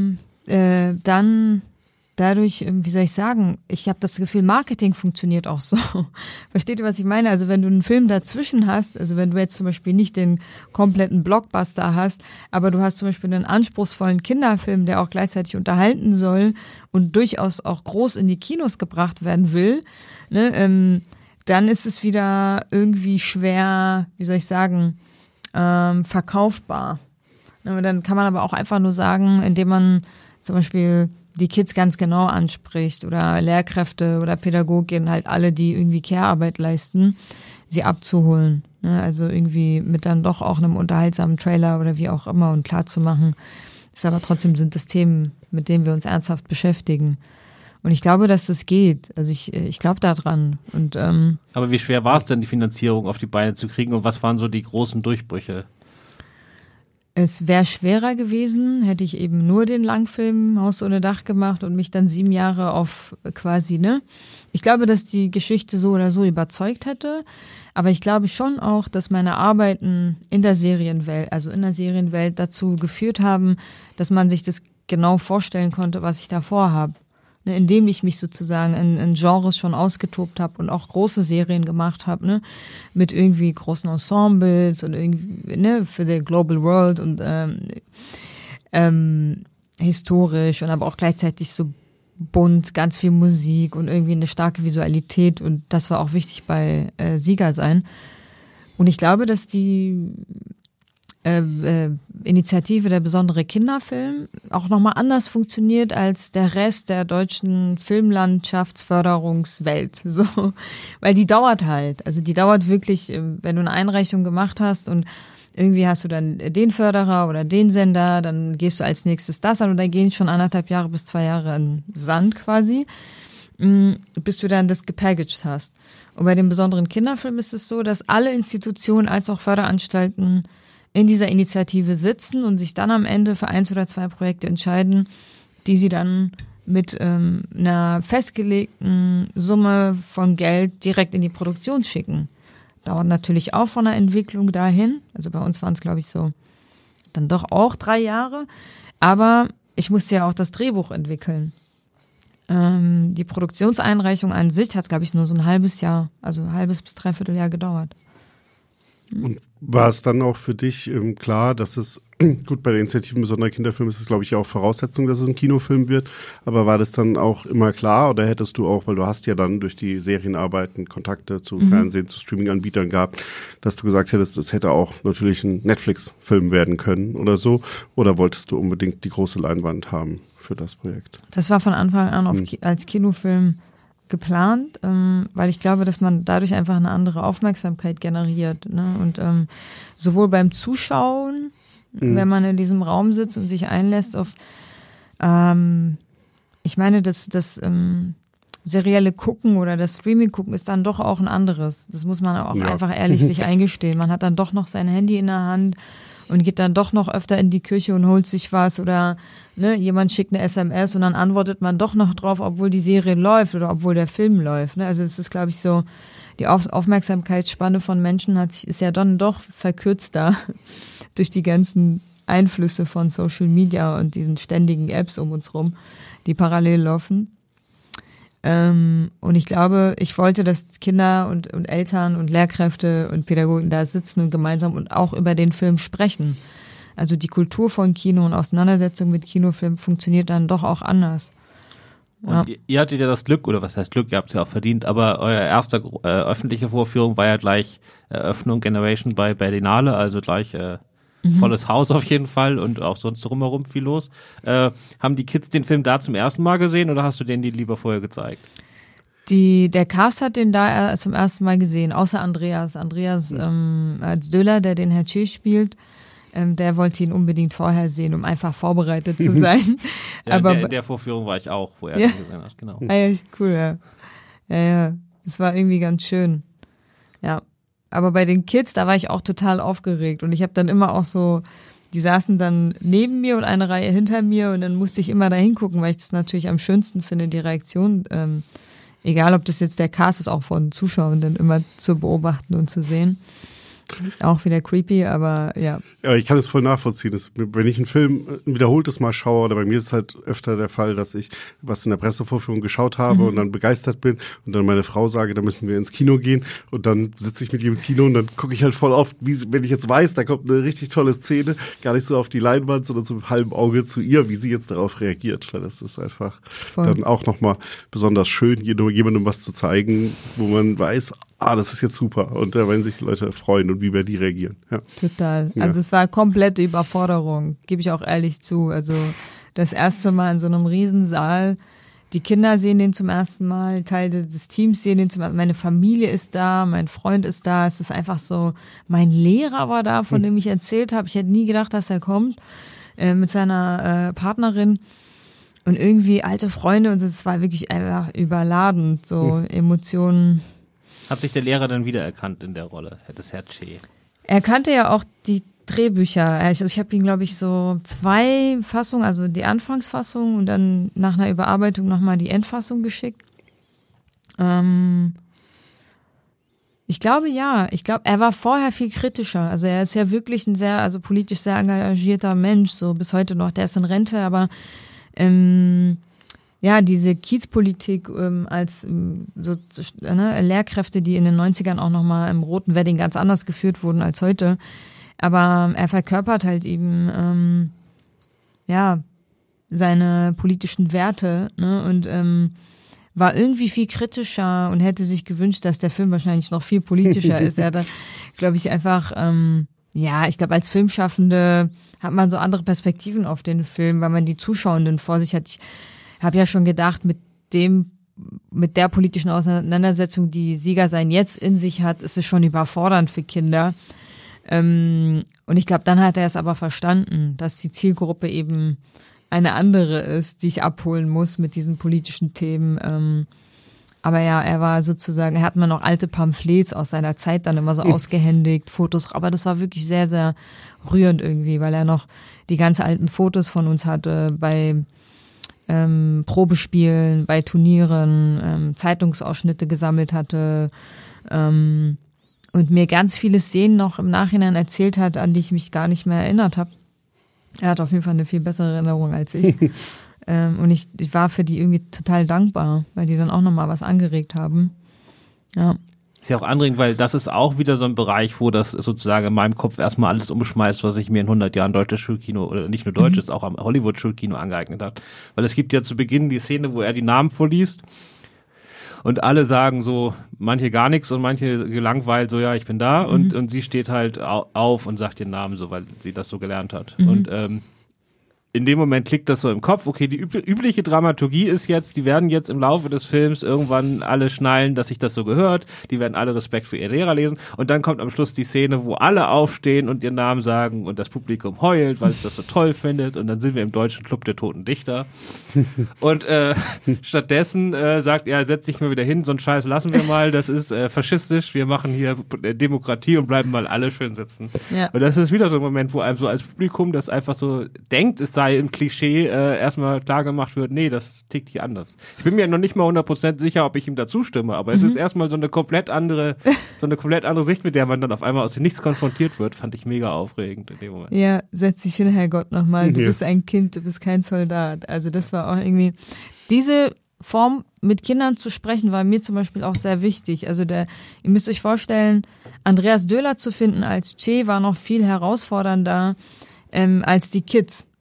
[SPEAKER 3] dann dadurch, wie soll ich sagen, ich habe das Gefühl, Marketing funktioniert auch so. Versteht ihr, was ich meine? Also wenn du einen Film dazwischen hast, also wenn du jetzt zum Beispiel nicht den kompletten Blockbuster hast, aber du hast zum Beispiel einen anspruchsvollen Kinderfilm, der auch gleichzeitig unterhalten soll und durchaus auch groß in die Kinos gebracht werden will, ne, dann ist es wieder irgendwie schwer, wie soll ich sagen, verkaufbar. Und dann kann man aber auch einfach nur sagen, indem man zum Beispiel die Kids ganz genau anspricht oder Lehrkräfte oder Pädagoginnen, halt alle, die irgendwie Care-Arbeit leisten, sie abzuholen. Also irgendwie mit dann doch auch einem unterhaltsamen Trailer oder wie auch immer und klar zu machen. Ist aber trotzdem sind das Themen, mit denen wir uns ernsthaft beschäftigen. Und ich glaube, dass das geht. Also ich glaube da dran. Und,
[SPEAKER 1] aber wie schwer war es denn, die Finanzierung auf die Beine zu kriegen und was waren so die großen Durchbrüche?
[SPEAKER 3] Es wäre schwerer gewesen, hätte ich eben nur den Langfilm Haus ohne Dach gemacht und mich dann 7 Jahre auf quasi, ne? Ich glaube, dass die Geschichte so oder so überzeugt hätte, aber ich glaube schon auch, dass meine Arbeiten in der Serienwelt dazu geführt haben, dass man sich das genau vorstellen konnte, was ich da vorhabe. Ne, indem ich mich sozusagen in Genres schon ausgetobt habe und auch große Serien gemacht habe, ne, mit irgendwie großen Ensembles und irgendwie, ne, für die Global World und historisch und aber auch gleichzeitig so bunt, ganz viel Musik und irgendwie eine starke Visualität und das war auch wichtig bei Sieger sein. Und ich glaube, dass die Initiative der besondere Kinderfilm auch nochmal anders funktioniert als der Rest der deutschen Filmlandschaftsförderungswelt, so, weil die dauert halt, also die dauert wirklich, wenn du eine Einreichung gemacht hast und irgendwie hast du dann den Förderer oder den Sender, dann gehst du als nächstes das an und dann gehen schon 1,5 Jahre bis 2 Jahre in Sand quasi, bis du dann das gepackaged hast. Und bei dem besonderen Kinderfilm ist es so, dass alle Institutionen als auch Förderanstalten in dieser Initiative sitzen und sich dann am Ende für 1 oder 2 Projekte entscheiden, die sie dann mit einer festgelegten Summe von Geld direkt in die Produktion schicken. Dauert natürlich auch von der Entwicklung dahin. Also bei uns waren es, glaube ich, so dann doch auch 3 Jahre. Aber ich musste ja auch das Drehbuch entwickeln. Die Produktionseinreichung an sich hat, glaube ich, nur so ein halbes Jahr, also ein halbes bis 3/4 Jahr gedauert.
[SPEAKER 2] Und war es dann auch für dich klar, dass es, gut, bei der Initiative besonderer Kinderfilm ist es, glaube ich, auch Voraussetzung, dass es ein Kinofilm wird, aber war das dann auch immer klar oder hättest du auch, weil du hast ja dann durch die Serienarbeiten Kontakte zu Fernsehen, zu Streaming-Anbietern gehabt, dass du gesagt hättest, es hätte auch natürlich ein Netflix-Film werden können oder so, oder wolltest du unbedingt die große Leinwand haben für das Projekt?
[SPEAKER 3] Das war von Anfang an als Kinofilm geplant, weil ich glaube, dass man dadurch einfach eine andere Aufmerksamkeit generiert, ne? Und sowohl beim Zuschauen, wenn man in diesem Raum sitzt und sich einlässt auf, ich meine, das serielle Gucken oder das Streaming gucken ist dann doch auch ein anderes. Das muss man auch einfach ehrlich sich eingestehen. Man hat dann doch noch sein Handy in der Hand und geht dann doch noch öfter in die Küche und holt sich was oder ne, jemand schickt eine SMS und dann antwortet man doch noch drauf, obwohl die Serie läuft oder obwohl der Film läuft. Ne? Also es ist, glaube ich, so, die Aufmerksamkeitsspanne von Menschen ist ja dann doch verkürzter durch die ganzen Einflüsse von Social Media und diesen ständigen Apps um uns rum, die parallel laufen. Und ich glaube, ich wollte, dass Kinder und Eltern und Lehrkräfte und Pädagogen da sitzen und gemeinsam und auch über den Film sprechen. Also die Kultur von Kino und Auseinandersetzung mit Kinofilm funktioniert dann doch auch anders.
[SPEAKER 1] Und ihr hattet ja das Glück, oder was heißt Glück, ihr habt es ja auch verdient, aber euer erster öffentliche Vorführung war ja gleich Eröffnung Generation bei Berlinale, also gleich volles Haus auf jeden Fall und auch sonst drumherum viel los. Haben die Kids den Film da zum ersten Mal gesehen oder hast du den die lieber vorher gezeigt?
[SPEAKER 3] Der Cast hat den da zum ersten Mal gesehen, außer Andreas. Andreas als Döller, der den Herr Che spielt, der wollte ihn unbedingt vorher sehen, um einfach vorbereitet zu sein.
[SPEAKER 1] Ja,
[SPEAKER 3] aber
[SPEAKER 1] in der Vorführung war ich auch, wo er den gesehen hat, genau.
[SPEAKER 3] Ja, cool, ja. Das war irgendwie ganz schön. Ja. Aber bei den Kids, da war ich auch total aufgeregt und ich habe dann immer auch so, die saßen dann neben mir und eine Reihe hinter mir und dann musste ich immer da hingucken, weil ich das natürlich am schönsten finde, die Reaktion, egal ob das jetzt der Cast ist, auch von Zuschauern dann immer zu beobachten und zu sehen. Auch wieder creepy, aber ja.
[SPEAKER 2] Ja, ich kann es voll nachvollziehen. Wenn ich einen Film ein wiederholtes Mal schaue, oder bei mir ist es halt öfter der Fall, dass ich was in der Pressevorführung geschaut habe und dann begeistert bin und dann meine Frau sage, da müssen wir ins Kino gehen und dann sitze ich mit ihr im Kino und dann gucke ich halt voll oft, wenn ich jetzt weiß, da kommt eine richtig tolle Szene, gar nicht so auf die Leinwand, sondern so mit halbem Auge zu ihr, wie sie jetzt darauf reagiert. Weil das ist einfach dann auch nochmal besonders schön, jemandem was zu zeigen, wo man weiß, das ist jetzt super. Und da werden sich die Leute freuen und wie bei die reagieren. Ja.
[SPEAKER 3] Total. Also es war komplette Überforderung, gebe ich auch ehrlich zu. Also das erste Mal in so einem Riesensaal, die Kinder sehen den zum ersten Mal, Teile des Teams sehen den zum ersten Mal, meine Familie ist da, mein Freund ist da, es ist einfach so, mein Lehrer war da, von dem ich erzählt habe. Ich hätte nie gedacht, dass er kommt, mit seiner Partnerin. Und irgendwie alte Freunde und es war wirklich einfach überladend, so Emotionen.
[SPEAKER 1] Hat sich der Lehrer dann wiedererkannt in der Rolle, des Herr Che?
[SPEAKER 3] Er kannte ja auch die Drehbücher. Also ich habe ihm, glaube ich, so 2 Fassungen, also die Anfangsfassung und dann nach einer Überarbeitung nochmal die Endfassung geschickt. Ich glaube, ja. Ich glaube, er war vorher viel kritischer. Also er ist ja wirklich ein politisch sehr engagierter Mensch, so bis heute noch. Der ist in Rente, aber diese Kiezpolitik als Lehrkräfte, die in den 90ern auch nochmal im Roten Wedding ganz anders geführt wurden als heute. Aber er verkörpert halt eben seine politischen Werte, ne? Und war irgendwie viel kritischer und hätte sich gewünscht, dass der Film wahrscheinlich noch viel politischer ist. Er hatte, glaube ich, einfach ich glaube, als Filmschaffende hat man so andere Perspektiven auf den Film, weil man die Zuschauenden vor sich hat. Ich habe ja schon gedacht, mit der politischen Auseinandersetzung, die Siegersein jetzt in sich hat, ist es schon überfordernd für Kinder. Und ich glaube, dann hat er es aber verstanden, dass die Zielgruppe eben eine andere ist, die ich abholen muss mit diesen politischen Themen. Aber ja, er hat mir noch alte Pamphlets aus seiner Zeit dann immer so ausgehändigt, Fotos, aber das war wirklich sehr, sehr rührend irgendwie, weil er noch die ganz alten Fotos von uns hatte bei Probespielen, bei Turnieren, Zeitungsausschnitte gesammelt hatte und mir ganz viele Szenen noch im Nachhinein erzählt hat, an die ich mich gar nicht mehr erinnert habe. Er hat auf jeden Fall eine viel bessere Erinnerung als ich. Und ich war für die irgendwie total dankbar, weil die dann auch nochmal was angeregt haben. Ja.
[SPEAKER 1] Ist ja auch anregend, weil das ist auch wieder so ein Bereich, wo das sozusagen in meinem Kopf erstmal alles umschmeißt, was ich mir in 100 Jahren deutsches Schulkino, oder nicht nur deutsches, auch am Hollywood-Schulkino angeeignet hat. Weil es gibt ja zu Beginn die Szene, wo er die Namen vorliest und alle sagen so, manche gar nichts und manche gelangweilt so, ja, ich bin da und sie steht halt auf und sagt den Namen so, weil sie das so gelernt hat. Und in dem Moment klickt das so im Kopf, okay, die übliche Dramaturgie ist jetzt, die werden jetzt im Laufe des Films irgendwann alle schnallen, dass sich das so gehört, die werden alle Respekt für ihren Lehrer lesen und dann kommt am Schluss die Szene, wo alle aufstehen und ihren Namen sagen und das Publikum heult, weil es das so toll findet und dann sind wir im deutschen Club der Toten Dichter und stattdessen sagt er, setz dich mal wieder hin, so einen Scheiß lassen wir mal, das ist faschistisch, wir machen hier Demokratie und bleiben mal alle schön sitzen. Ja. Und das ist wieder so ein Moment, wo einem so als Publikum das einfach so denkt, es sei im Klischee erstmal klar gemacht wird, nee, das tickt hier anders. Ich bin mir noch nicht mal 100% sicher, ob ich ihm dazu stimme, aber es ist erstmal so eine komplett andere Sicht, mit der man dann auf einmal aus dem Nichts konfrontiert wird, fand ich mega aufregend in dem Moment.
[SPEAKER 3] Ja, setz dich hin, Herrgott, nochmal, du bist ein Kind, du bist kein Soldat. Also das war auch irgendwie, diese Form mit Kindern zu sprechen, war mir zum Beispiel auch sehr wichtig. Also ihr müsst euch vorstellen, Andreas Döller zu finden als Che war noch viel herausfordernder als die Kids.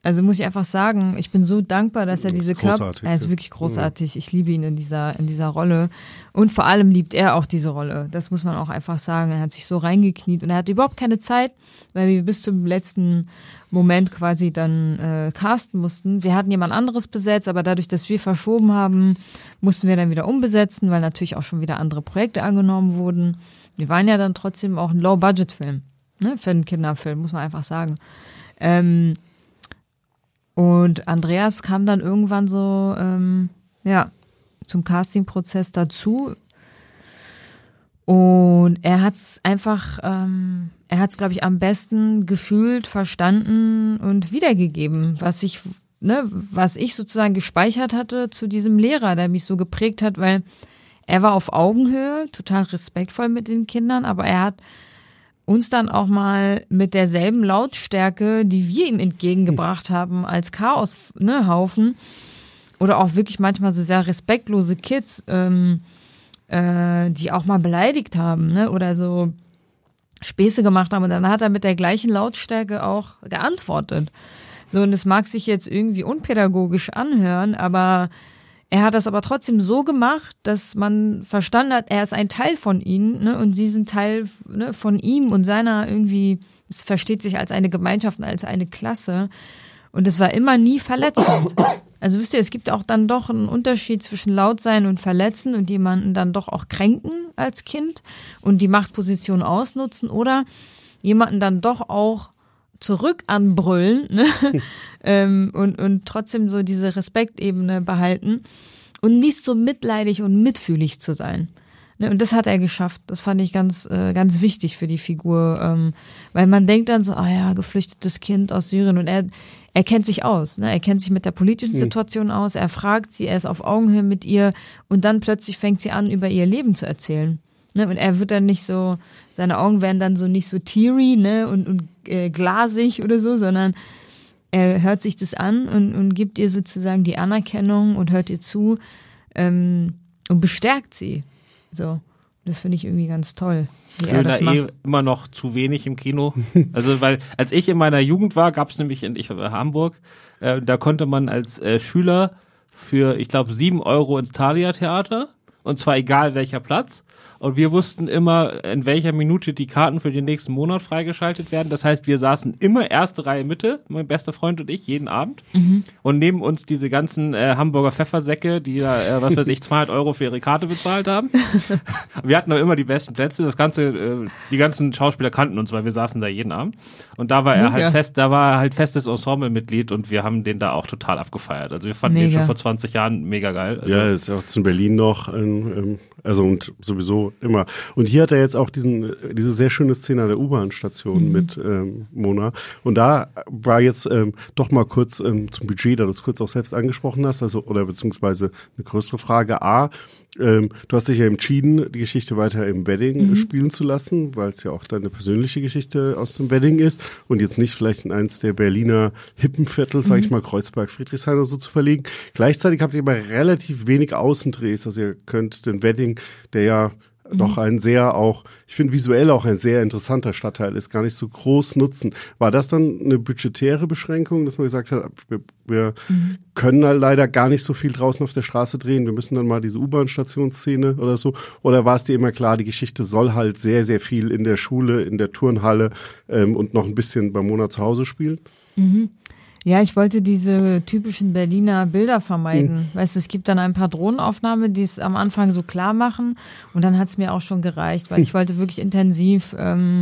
[SPEAKER 3] Also muss ich einfach sagen, ich bin so dankbar, dass er diese Körper,
[SPEAKER 2] großartig,
[SPEAKER 3] er ist wirklich großartig. Ich liebe ihn in dieser Rolle. Und vor allem liebt er auch diese Rolle. Das muss man auch einfach sagen. Er hat sich so reingekniet und er hat überhaupt keine Zeit, weil wir bis zum letzten Moment quasi dann casten mussten. Wir hatten jemand anderes besetzt, aber dadurch, dass wir verschoben haben, mussten wir dann wieder umbesetzen, weil natürlich auch schon wieder andere Projekte angenommen wurden. Wir waren ja dann trotzdem auch ein Low-Budget-Film, ne, für einen Kinderfilm, muss man einfach sagen. Und Andreas kam dann irgendwann so, zum Castingprozess dazu. Und er hat's einfach, glaube ich, am besten gefühlt, verstanden und wiedergegeben, was ich sozusagen gespeichert hatte zu diesem Lehrer, der mich so geprägt hat, weil er war auf Augenhöhe, total respektvoll mit den Kindern, aber er hat uns dann auch mal mit derselben Lautstärke, die wir ihm entgegengebracht haben, als Chaos-Haufen oder auch wirklich manchmal so sehr respektlose Kids, die auch mal beleidigt haben, ne, oder so Späße gemacht haben. Und dann hat er mit der gleichen Lautstärke auch geantwortet. So, und es mag sich jetzt irgendwie unpädagogisch anhören, aber er hat das aber trotzdem so gemacht, dass man verstanden hat, er ist ein Teil von ihnen, ne, und sie sind Teil, ne, von ihm und seiner irgendwie, es versteht sich als eine Gemeinschaft und als eine Klasse. Und es war immer nie verletzend. Also wisst ihr, es gibt auch dann doch einen Unterschied zwischen laut sein und verletzen und jemanden dann doch auch kränken als Kind und die Machtposition ausnutzen oder jemanden dann doch auch zurück anbrüllen, ne? und trotzdem so diese Respektebene behalten und nicht so mitleidig und mitfühlig zu sein. Ne? Und das hat er geschafft. Das fand ich ganz wichtig für die Figur, weil man denkt dann so, geflüchtetes Kind aus Syrien und er kennt sich aus, ne? Er kennt sich mit der politischen Situation aus, er fragt sie, er ist auf Augenhöhe mit ihr und dann plötzlich fängt sie an, über ihr Leben zu erzählen. Ne? Und er wird dann nicht so, seine Augen werden dann so nicht so teary, ne, und glasig oder so, sondern er hört sich das an und gibt ihr sozusagen die Anerkennung und hört ihr zu und bestärkt sie. So, das finde ich irgendwie ganz toll. Wie er das macht.
[SPEAKER 1] Immer noch zu wenig im Kino. Also, weil als ich in meiner Jugend war, gab es nämlich in Hamburg, da konnte man als Schüler für, ich glaube, 7 € ins Thalia-Theater, und zwar egal welcher Platz. Und wir wussten immer, in welcher Minute die Karten für den nächsten Monat freigeschaltet werden. Das heißt, wir saßen immer erste Reihe Mitte, mein bester Freund und ich, jeden Abend. Und neben uns diese ganzen Hamburger Pfeffersäcke, die da, 200 € für ihre Karte bezahlt haben. Wir hatten aber immer die besten Plätze. Die ganzen Schauspieler kannten uns, weil wir saßen da jeden Abend. Und da war er halt festes Ensemblemitglied und wir haben den da auch total abgefeiert. Also wir fanden den schon vor 20 Jahren mega geil. Also,
[SPEAKER 2] ja, ist auch in Berlin noch, und sowieso immer. Und hier hat er jetzt auch diese sehr schöne Szene an der U-Bahn-Station mit Mona. Und da war jetzt doch mal kurz zum Budget, da du es kurz auch selbst angesprochen hast, oder beziehungsweise eine größere Frage. Du hast dich ja entschieden, die Geschichte weiter im Wedding spielen zu lassen, weil es ja auch deine persönliche Geschichte aus dem Wedding ist und jetzt nicht vielleicht in eins der Berliner Hippenviertel, sag ich mal, Kreuzberg, Friedrichshain oder so zu verlegen. Gleichzeitig habt ihr aber relativ wenig Außendrehs, also ihr könnt den Wedding, der ja doch ein sehr auch, ich finde visuell auch ein sehr interessanter Stadtteil ist, gar nicht so groß nutzen. War das dann eine budgetäre Beschränkung, dass man gesagt hat, wir können halt leider gar nicht so viel draußen auf der Straße drehen, wir müssen dann mal diese U-Bahn-Stationsszene oder so? Oder war es dir immer klar, die Geschichte soll halt sehr, sehr viel in der Schule, in der Turnhalle und noch ein bisschen bei Mona zu Hause spielen?
[SPEAKER 3] Ja, ich wollte diese typischen Berliner Bilder vermeiden. Weißt du, es gibt dann ein paar Drohnenaufnahmen, die es am Anfang so klar machen und dann hat es mir auch schon gereicht, weil ich wollte wirklich intensiv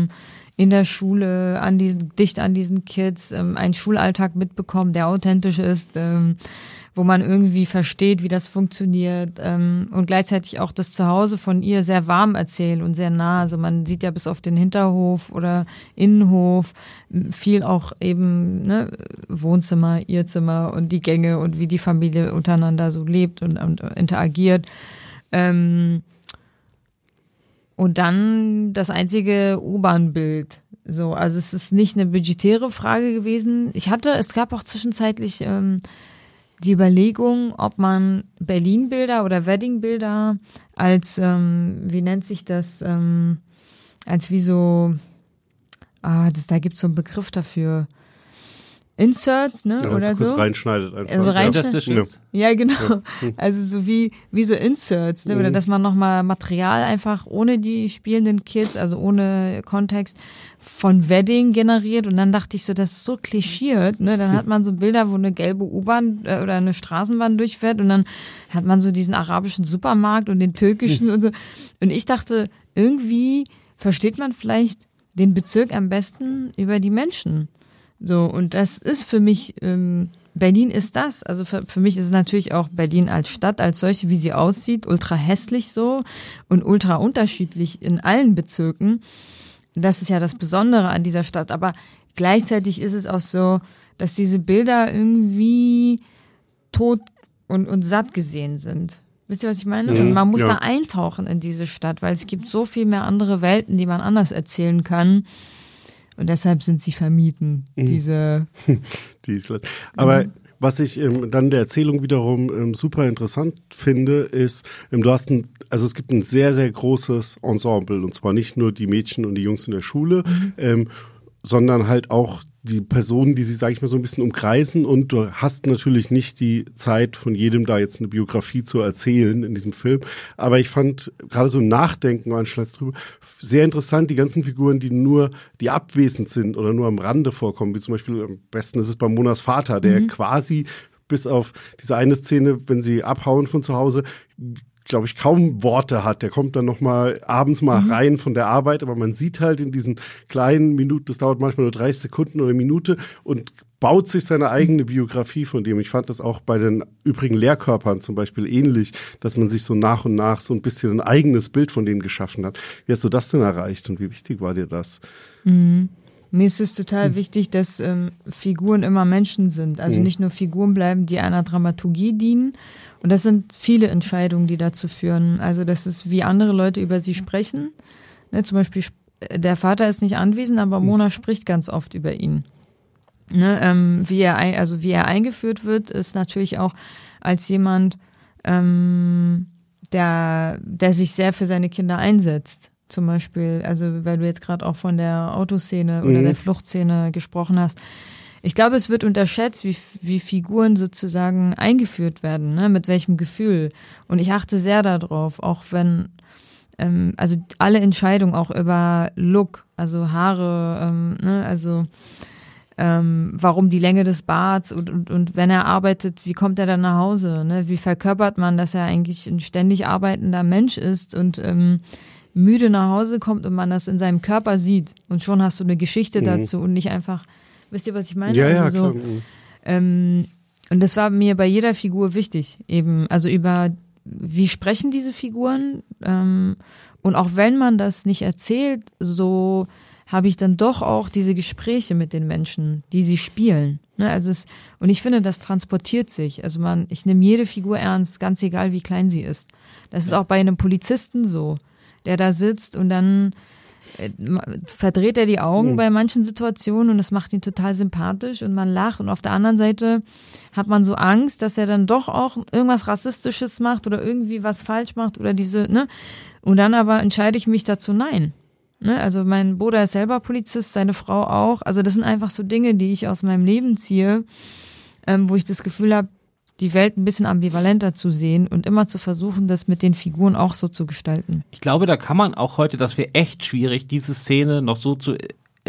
[SPEAKER 3] in der Schule dicht an diesen Kids einen Schulalltag mitbekommen, der authentisch ist, wo man irgendwie versteht, wie das funktioniert und gleichzeitig auch das Zuhause von ihr sehr warm erzählen und sehr nah. Also man sieht ja bis auf den Hinterhof oder Innenhof viel auch eben, ne, Wohnzimmer, ihr Zimmer und die Gänge und wie die Familie untereinander so lebt und interagiert. Und dann das einzige U-Bahn-Bild. So, also es ist nicht eine budgetäre Frage gewesen. Es gab auch zwischenzeitlich die Überlegung, ob man Berlin-Bilder oder Wedding-Bilder als, wie nennt sich das, als wie so, da gibt's so einen Begriff dafür. Inserts, ne,
[SPEAKER 2] Ja,
[SPEAKER 3] oder
[SPEAKER 2] so
[SPEAKER 3] so.
[SPEAKER 2] Reinschneidet einfach.
[SPEAKER 3] Also reinschneidet.
[SPEAKER 2] Ja.
[SPEAKER 3] Ja, genau. Also so wie so Inserts, ne? Oder dass man nochmal Material einfach ohne die spielenden Kids, also ohne Kontext von Wedding generiert. Und dann dachte ich so, das ist so klischiert, ne? Dann hat man so Bilder, wo eine gelbe U-Bahn oder eine Straßenbahn durchfährt und dann hat man so diesen arabischen Supermarkt und den türkischen und so. Und ich dachte, irgendwie versteht man vielleicht den Bezirk am besten über die Menschen. So, und das ist für mich, Berlin ist das. Also für mich ist es natürlich auch Berlin als Stadt, als solche, wie sie aussieht, ultra hässlich so und ultra unterschiedlich in allen Bezirken. Das ist ja das Besondere an dieser Stadt. Aber gleichzeitig ist es auch so, dass diese Bilder irgendwie tot und satt gesehen sind. Wisst ihr, was ich meine? Und man muss da eintauchen in diese Stadt, weil es gibt so viel mehr andere Welten, die man anders erzählen kann. Und deshalb sind sie vermieden, diese.
[SPEAKER 2] Aber was ich dann der Erzählung wiederum super interessant finde, ist, es gibt ein sehr, sehr großes Ensemble. Und zwar nicht nur die Mädchen und die Jungs in der Schule, sondern halt auch die Personen, die sie, sag ich mal, so ein bisschen umkreisen, und du hast natürlich nicht die Zeit, von jedem da jetzt eine Biografie zu erzählen in diesem Film, aber ich fand gerade so ein Nachdenken anschluss drüber sehr interessant, die ganzen Figuren, die abwesend sind oder nur am Rande vorkommen, wie zum Beispiel, am besten ist es bei Monas Vater, der quasi bis auf diese eine Szene, wenn sie abhauen von zu Hause, glaube ich, kaum Worte hat. Der kommt dann noch mal abends mal rein von der Arbeit, aber man sieht halt in diesen kleinen Minuten, das dauert manchmal nur 30 Sekunden oder eine Minute, und baut sich seine eigene Biografie von dem. Ich fand das auch bei den übrigen Lehrkörpern zum Beispiel ähnlich, dass man sich so nach und nach so ein bisschen ein eigenes Bild von denen geschaffen hat. Wie hast du das denn erreicht und wie wichtig war dir das?
[SPEAKER 3] Mir ist es total wichtig, dass Figuren immer Menschen sind. Also nicht nur Figuren bleiben, die einer Dramaturgie dienen. Und das sind viele Entscheidungen, die dazu führen. Also das ist, wie andere Leute über sie sprechen. Ne, zum Beispiel, der Vater ist nicht anwesend, aber Mona spricht ganz oft über ihn. Ne, wie er eingeführt wird, ist natürlich auch als jemand, der sich sehr für seine Kinder einsetzt. Zum Beispiel, also weil du jetzt gerade auch von der Autoszene oder der Fluchtszene gesprochen hast. Ich glaube, es wird unterschätzt, wie Figuren sozusagen eingeführt werden, ne, mit welchem Gefühl. Und ich achte sehr darauf, auch wenn, also alle Entscheidungen auch über Look, also Haare, ne, also warum die Länge des Barts und wenn er arbeitet, wie kommt er dann nach Hause, ne? Wie verkörpert man, dass er eigentlich ein ständig arbeitender Mensch ist und müde nach Hause kommt und man das in seinem Körper sieht, und schon hast du eine Geschichte dazu und nicht einfach, wisst ihr, was ich meine?
[SPEAKER 2] Ja,
[SPEAKER 3] also so,
[SPEAKER 2] klar.
[SPEAKER 3] Und das war mir bei jeder Figur wichtig, eben, also über wie sprechen diese Figuren, und auch wenn man das nicht erzählt, so habe ich dann doch auch diese Gespräche mit den Menschen, die sie spielen. Ne, also und ich finde, das transportiert sich. Also ich nehme jede Figur ernst, ganz egal wie klein sie ist. Das ist auch bei einem Polizisten so, der da sitzt und dann verdreht er die Augen bei manchen Situationen und das macht ihn total sympathisch und man lacht, und auf der anderen Seite hat man so Angst, dass er dann doch auch irgendwas Rassistisches macht oder irgendwie was falsch macht oder ne? Und dann aber entscheide ich mich dazu, nein. Ne? Also mein Bruder ist selber Polizist, seine Frau auch. Also das sind einfach so Dinge, die ich aus meinem Leben ziehe, wo ich das Gefühl habe, die Welt ein bisschen ambivalenter zu sehen und immer zu versuchen, das mit den Figuren auch so zu gestalten.
[SPEAKER 1] Ich glaube, da kann man auch heute, das wäre echt schwierig, diese Szene noch so zu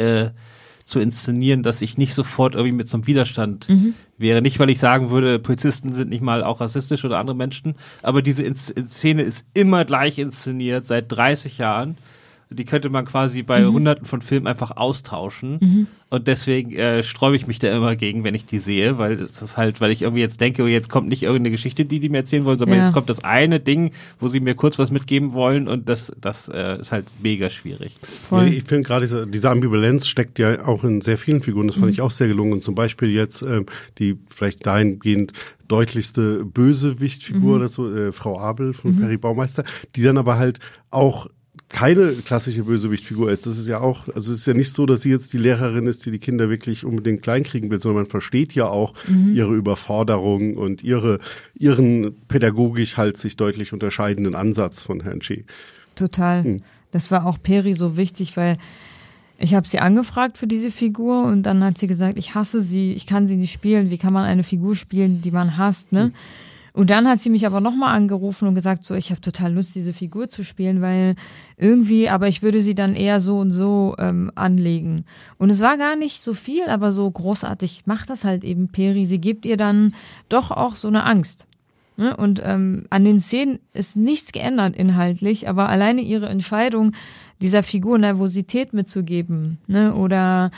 [SPEAKER 1] inszenieren, dass ich nicht sofort irgendwie mit so einem Widerstand wäre. Nicht, weil ich sagen würde, Polizisten sind nicht mal auch rassistisch oder andere Menschen, aber diese Szene ist immer gleich inszeniert, seit 30 Jahren. Die könnte man quasi bei Hunderten von Filmen einfach austauschen. Und deswegen sträube ich mich da immer gegen, wenn ich die sehe, weil das ist halt, weil ich irgendwie jetzt denke, jetzt kommt nicht irgendeine Geschichte, die mir erzählen wollen, sondern jetzt kommt das eine Ding, wo sie mir kurz was mitgeben wollen, und das ist halt mega schwierig.
[SPEAKER 2] Ja, ich finde gerade diese Ambivalenz steckt ja auch in sehr vielen Figuren, das fand ich auch sehr gelungen. Und zum Beispiel jetzt die vielleicht dahingehend deutlichste Bösewichtfigur oder so, Frau Abel von Perry Baumeister, die dann aber halt auch keine klassische Bösewichtfigur ist. Das ist ja auch, also es ist ja nicht so, dass sie jetzt die Lehrerin ist, die Kinder wirklich unbedingt kleinkriegen will, sondern man versteht ja auch ihre Überforderung und ihren pädagogisch halt sich deutlich unterscheidenden Ansatz von Herrn Che.
[SPEAKER 3] Total. Das war auch Peri so wichtig, weil Ich habe sie angefragt für diese Figur und dann hat sie gesagt, ich hasse sie, ich kann sie nicht spielen. Wie kann man eine Figur spielen, die man hasst, ne? Und dann hat sie mich aber nochmal angerufen und gesagt, so, ich habe total Lust, diese Figur zu spielen, weil irgendwie, aber ich würde sie dann eher so und so anlegen. Und es war gar nicht so viel, aber so großartig macht das halt eben Peri. Sie gibt ihr dann doch auch so eine Angst. Ne? Und an den Szenen ist nichts geändert inhaltlich, aber alleine ihre Entscheidung, dieser Figur Nervosität mitzugeben, ne? Oder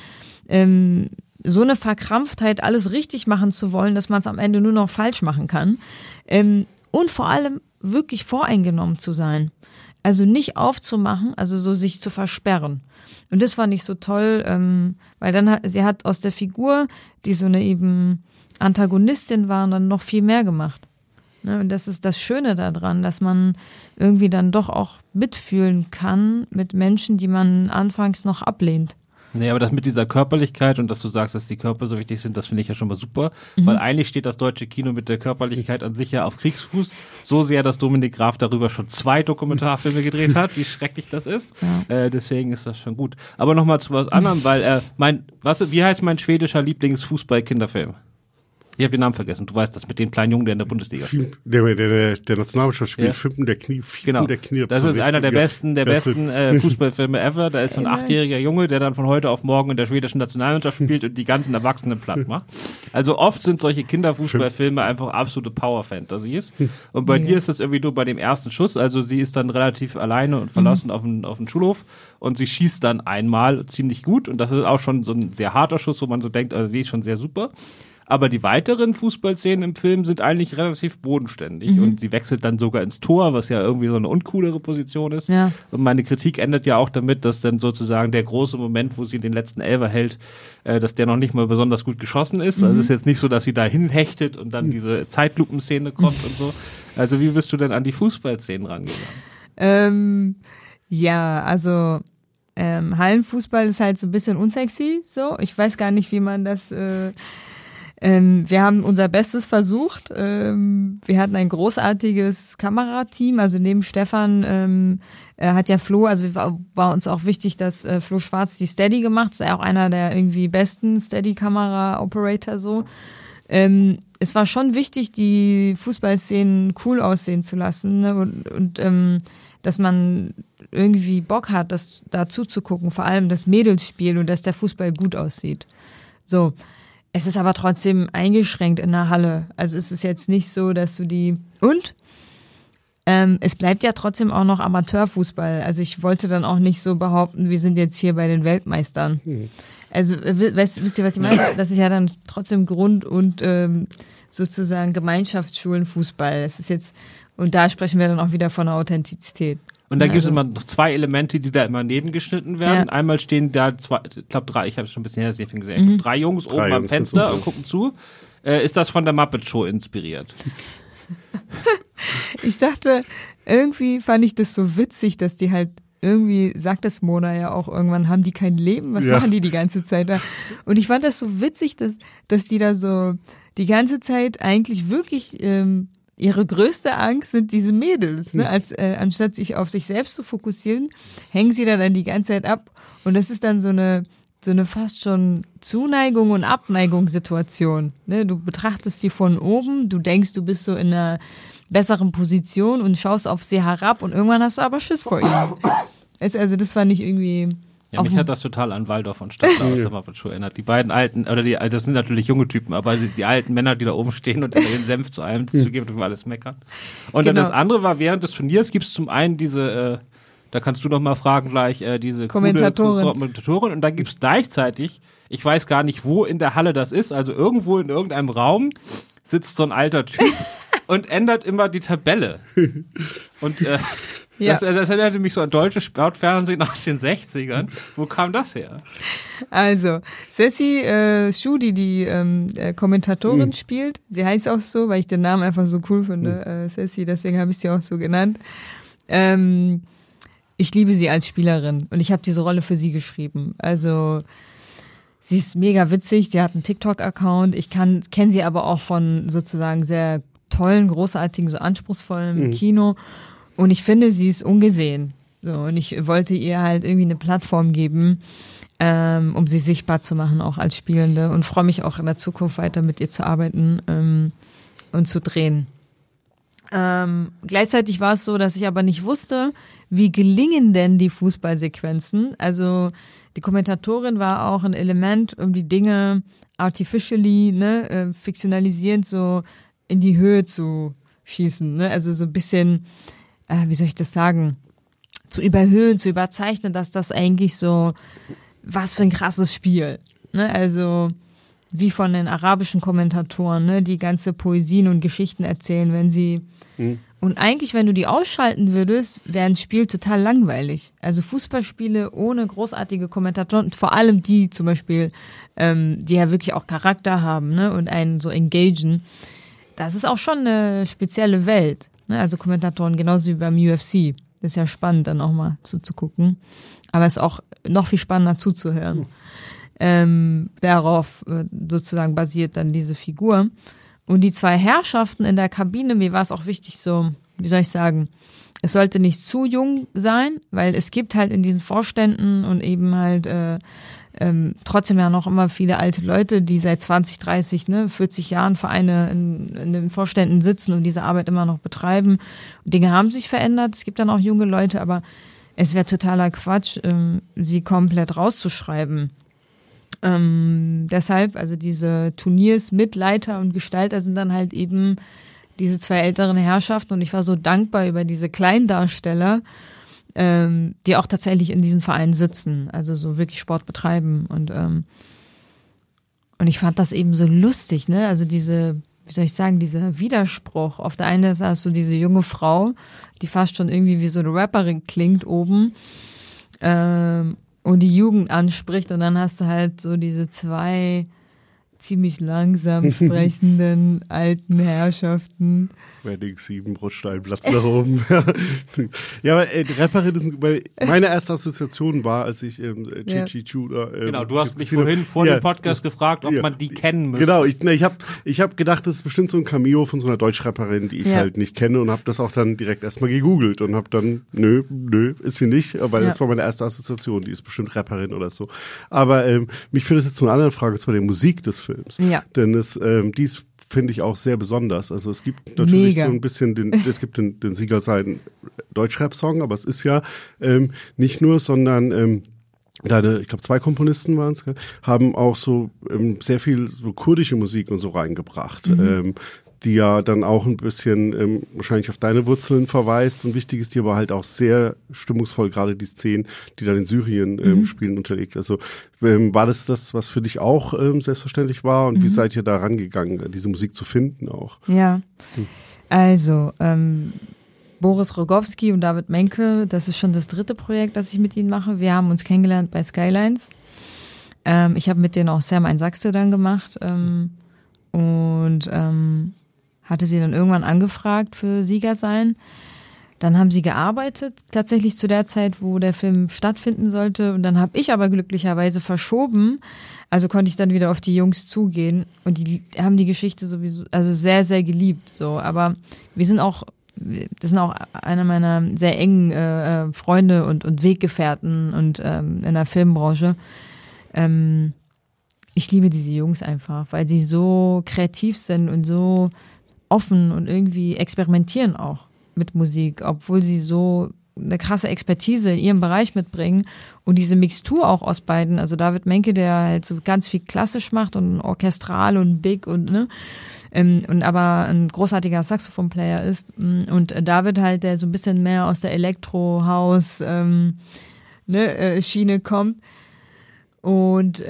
[SPEAKER 3] so eine Verkrampftheit, alles richtig machen zu wollen, dass man es am Ende nur noch falsch machen kann. Und vor allem wirklich voreingenommen zu sein. Also nicht aufzumachen, also so sich zu versperren. Und das fand ich so toll, weil dann sie hat aus der Figur, die so eine eben Antagonistin war, dann noch viel mehr gemacht. Ne? Und das ist das Schöne daran, dass man irgendwie dann doch auch mitfühlen kann mit Menschen, die man anfangs noch ablehnt.
[SPEAKER 1] Nee, aber das mit dieser Körperlichkeit und dass du sagst, dass die Körper so wichtig sind, das finde ich ja schon mal super, weil eigentlich steht das deutsche Kino mit der Körperlichkeit an sich ja auf Kriegsfuß, so sehr, dass Dominik Graf darüber schon 2 Dokumentarfilme gedreht hat, wie schrecklich das ist. Ja. Deswegen ist das schon gut. Aber nochmal zu was anderem, weil wie heißt mein schwedischer Lieblingsfußball-Kinderfilm? Ich habe den Namen vergessen. Du weißt das mit dem kleinen Jungen, der in der Bundesliga spielt.
[SPEAKER 2] Der Nationalmannschaft spielt, Fimpen der Knirps.
[SPEAKER 1] Genau. Das ist einer der besten Fußballfilme ever. Da ist so ein 8-jähriger Junge, der dann von heute auf morgen in der schwedischen Nationalmannschaft spielt und die ganzen Erwachsenen platt macht. Also oft sind solche Kinderfußballfilme einfach absolute Power-Fantasies. Und bei dir ist das irgendwie nur bei dem ersten Schuss. Also sie ist dann relativ alleine und verlassen auf den Schulhof und sie schießt dann einmal ziemlich gut. Und das ist auch schon so ein sehr harter Schuss, wo man so denkt, also sie ist schon sehr super. Aber die weiteren Fußballszenen im Film sind eigentlich relativ bodenständig und sie wechselt dann sogar ins Tor, was ja irgendwie so eine uncoolere Position ist. Ja. Und meine Kritik endet ja auch damit, dass dann sozusagen der große Moment, wo sie den letzten Elfer hält, dass der noch nicht mal besonders gut geschossen ist. Also es ist jetzt nicht so, dass sie da hinhechtet und dann diese Zeitlupenszene kommt und so. Also wie bist du denn an die Fußballszenen rangegangen?
[SPEAKER 3] Also Hallenfußball ist halt so ein bisschen unsexy. So, ich weiß gar nicht, wie man das wir haben unser Bestes versucht. Wir hatten ein großartiges Kamerateam. Also neben Stefan hat ja Flo, also war uns auch wichtig, dass Flo Schwarz die Steady gemacht. Ist ja auch einer der irgendwie besten Steady-Kamera-Operator so. Es war schon wichtig, die Fußballszenen cool aussehen zu lassen, ne? Und dass man irgendwie Bock hat, das da zuzugucken. Vor allem das Mädelsspiel und dass der Fußball gut aussieht. So. Es ist aber trotzdem eingeschränkt in der Halle. Also es ist jetzt nicht so, dass du es bleibt ja trotzdem auch noch Amateurfußball. Also ich wollte dann auch nicht so behaupten, wir sind jetzt hier bei den Weltmeistern. Also wisst ihr, was ich meine? Das ist ja dann trotzdem Grund- und sozusagen Gemeinschaftsschulenfußball. Das ist jetzt, und da sprechen wir dann auch wieder von der Authentizität.
[SPEAKER 1] Und da gibt es immer noch 2 Elemente, die da immer nebengeschnitten werden. Ja. Einmal stehen da 2, ich glaube 3, ich habe es schon ein bisschen her, gesehen. Ich glaube 3 Jungs oben am Fenster und gucken zu. Ist das von der Muppet Show inspiriert?
[SPEAKER 3] Ich dachte, irgendwie fand ich das so witzig, dass die halt irgendwie, sagt das Mona ja auch irgendwann, haben die kein Leben? Was machen die ganze Zeit da? Und ich fand das so witzig, dass die da so die ganze Zeit eigentlich wirklich ihre größte Angst sind diese Mädels, ne? Anstatt sich auf sich selbst zu fokussieren, hängen sie dann die ganze Zeit ab und das ist dann so eine fast schon Zuneigung und Abneigungssituation, ne? Du betrachtest sie von oben, du denkst, du bist so in einer besseren Position und schaust auf sie herab und irgendwann hast du aber Schiss vor ihnen. Also das fand ich irgendwie...
[SPEAKER 1] Ja, mich hat das total an Waldorf und Stadtler aus der Muppet Show erinnert. Die beiden alten, also das sind natürlich junge Typen, aber die alten Männer, die da oben stehen und den Senf zu allem zu geben und über alles meckern. Und dann das andere war, während des Turniers gibt es zum einen diese, da kannst du noch mal fragen gleich, diese Kommentatorin und dann gibt es gleichzeitig, ich weiß gar nicht, wo in der Halle das ist, also irgendwo in irgendeinem Raum sitzt so ein alter Typ und ändert immer die Tabelle. Und das erinnerte mich so an deutsches Sportfernsehen aus den 60ern. Wo kam das her?
[SPEAKER 3] Also, Sassy Schudi, die Kommentatorin spielt. Sie heißt auch so, weil ich den Namen einfach so cool finde, Sassy, deswegen habe ich sie auch so genannt. Ich liebe sie als Spielerin und ich habe diese Rolle für sie geschrieben. Also, sie ist mega witzig, sie hat einen TikTok-Account. Ich kenne sie aber auch von sozusagen sehr tollen, großartigen, so anspruchsvollen Kino. Und ich finde, sie ist ungesehen. So, und ich wollte ihr halt irgendwie eine Plattform geben. um sie sichtbar zu machen, auch als Spielende, und freue mich auch in der Zukunft weiter mit ihr zu arbeiten und zu drehen. Gleichzeitig war es so, dass ich aber nicht wusste, wie gelingen denn die Fußballsequenzen. Also die Kommentatorin war auch ein Element, um die Dinge artificially, fiktionalisierend so in die Höhe zu schießen. Ne? Also so ein bisschen, wie soll ich das sagen, zu überhöhen, zu überzeichnen, dass das eigentlich so, was für ein krasses Spiel. Ne? Also wie von den arabischen Kommentatoren, ne? Die ganze Poesien und Geschichten erzählen, wenn sie... Und eigentlich, wenn du die ausschalten würdest, wäre ein Spiel total langweilig. Also Fußballspiele ohne großartige Kommentatoren, vor allem die zum Beispiel, die ja wirklich auch Charakter haben, ne, und einen so engagen, das ist auch schon eine spezielle Welt. Ne? Also Kommentatoren genauso wie beim UFC. Das ist ja spannend, dann auch mal zuzugucken. Aber es ist auch noch viel spannender zuzuhören. Darauf sozusagen basiert dann diese Figur. Und die zwei Herrschaften in der Kabine, mir war es auch wichtig, so, wie soll ich sagen, es sollte nicht zu jung sein, weil es gibt halt in diesen Vorständen und eben halt trotzdem ja noch immer viele alte Leute, die seit 20, 30, 40 Jahren Vereine in den Vorständen sitzen und diese Arbeit immer noch betreiben. Dinge haben sich verändert, es gibt dann auch junge Leute, aber es wäre totaler Quatsch, sie komplett rauszuschreiben. Deshalb, also diese Turniersmitleiter und Gestalter sind dann halt eben diese zwei älteren Herrschaften, und ich war so dankbar über diese Kleindarsteller, die auch tatsächlich in diesen Vereinen sitzen, also so wirklich Sport betreiben, und ich fand das eben so lustig, ne, also diese, wie soll ich sagen, dieser Widerspruch. Auf der einen Seite hast du diese junge Frau, die fast schon irgendwie wie so eine Rapperin klingt oben, und die Jugend anspricht, und dann hast du halt so diese zwei ziemlich langsam sprechenden alten Herrschaften.
[SPEAKER 2] Wedding 7, Brotsteinplatz nach oben. Ja, aber Rapperin ist, weil meine erste Assoziation war, als ich Chichi Chuda.
[SPEAKER 1] Genau, du hast mich vorhin vor dem Podcast gefragt, ob man die kennen müsste.
[SPEAKER 2] Genau, ich hab gedacht, das ist bestimmt so ein Cameo von so einer Deutschrapperin, die ich halt nicht kenne, und habe das auch dann direkt erstmal gegoogelt und habe dann, nö, ist sie nicht, weil das war meine erste Assoziation, die ist bestimmt Rapperin oder so. Aber mich führt das jetzt zu einer anderen Frage, zwar der Musik des Films.
[SPEAKER 3] Ja.
[SPEAKER 2] Denn die ist, finde ich, auch sehr besonders. Also es gibt natürlich so ein bisschen es gibt den Sieger seinen Deutschrap-Song, aber es ist ja nicht nur, sondern ich glaube 2 Komponisten waren es, haben auch so sehr viel so kurdische Musik und so reingebracht. Die ja dann auch ein bisschen wahrscheinlich auf deine Wurzeln verweist, und wichtig ist die aber halt auch sehr stimmungsvoll, gerade die Szenen, die dann in Syrien spielen, unterlegt. Also war das, was für dich auch selbstverständlich war, und wie seid ihr da rangegangen, diese Musik zu finden auch?
[SPEAKER 3] Ja, also Boris Rogowski und David Menke, das ist schon das 3. Projekt, das ich mit ihnen mache. Wir haben uns kennengelernt bei Skylines. Ich habe mit denen auch Sam ein Sachse dann gemacht, und hatte sie dann irgendwann angefragt für Sieger sein. Dann haben sie gearbeitet, tatsächlich zu der Zeit, wo der Film stattfinden sollte. Und dann habe ich aber glücklicherweise verschoben. Also konnte ich dann wieder auf die Jungs zugehen. Und die haben die Geschichte sowieso, also sehr, sehr geliebt. So, aber das sind auch einer meiner sehr engen Freunde und Weggefährten und in der Filmbranche. Ich liebe diese Jungs einfach, weil sie so kreativ sind und so offen und irgendwie experimentieren auch mit Musik, obwohl sie so eine krasse Expertise in ihrem Bereich mitbringen, und diese Mixtur auch aus beiden, also David Menke, der halt so ganz viel klassisch macht und orchestral und big und und aber ein großartiger Saxophon-Player ist, und David halt, der so ein bisschen mehr aus der Elektro-House Schiene kommt, und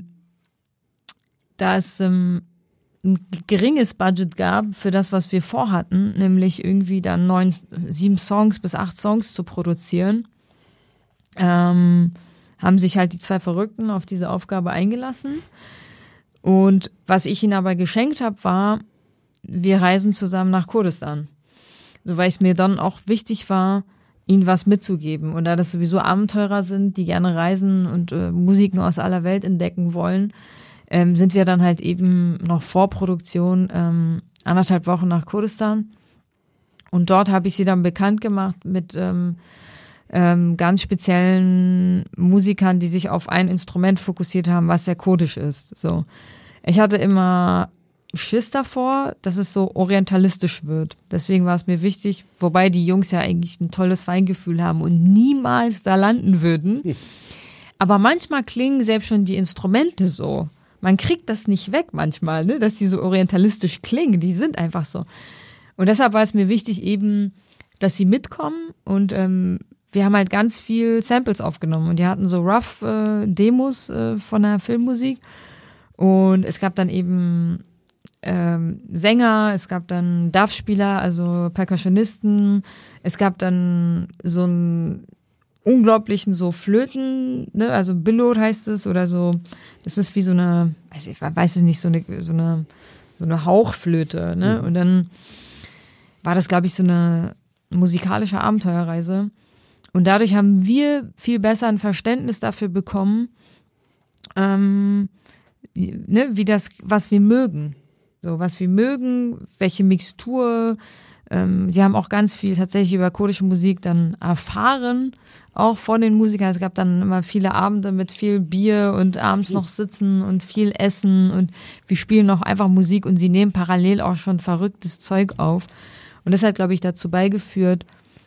[SPEAKER 3] da es ein geringes Budget gab für das, was wir vorhatten, nämlich irgendwie dann 7 Songs bis 8 Songs zu produzieren, haben sich halt die 2 Verrückten auf diese Aufgabe eingelassen. Und was ich ihnen aber geschenkt habe, war, wir reisen zusammen nach Kurdistan. So, weil es mir dann auch wichtig war, ihnen was mitzugeben. Und da das sowieso Abenteurer sind, die gerne reisen und Musiken aus aller Welt entdecken wollen, sind wir dann halt eben noch vor Produktion 1,5 Wochen nach Kurdistan. Und dort habe ich sie dann bekannt gemacht mit ganz speziellen Musikern, die sich auf ein Instrument fokussiert haben, was sehr kurdisch ist. So, ich hatte immer Schiss davor, dass es so orientalistisch wird. Deswegen war es mir wichtig, wobei die Jungs ja eigentlich ein tolles Feingefühl haben und niemals da landen würden. Aber manchmal klingen selbst schon die Instrumente so. Man kriegt das nicht weg manchmal, ne, dass die so orientalistisch klingen. Die sind einfach so. Und deshalb war es mir wichtig eben, dass sie mitkommen und wir haben halt ganz viel Samples aufgenommen und die hatten so rough Demos von der Filmmusik und es gab dann eben Sänger, es gab dann Duff-Spieler, also Percussionisten, es gab dann so einen unglaublichen so Flöten, ne, also Billot heißt es oder so, das ist wie so eine, also ich weiß es nicht, so eine Hauchflöte, ne, und dann war das, glaube ich, so eine musikalische Abenteuerreise. Und dadurch haben wir viel besser ein Verständnis dafür bekommen, ne, wie das, was wir mögen. So, was wir mögen, welche Mixtur. Sie haben auch ganz viel tatsächlich über kurdische Musik dann erfahren, auch von den Musikern. Es gab dann immer viele Abende mit viel Bier und abends noch sitzen und viel Essen und wir spielen noch einfach Musik und sie nehmen parallel auch schon verrücktes Zeug auf. Und das hat, glaube ich, dazu beigeführt,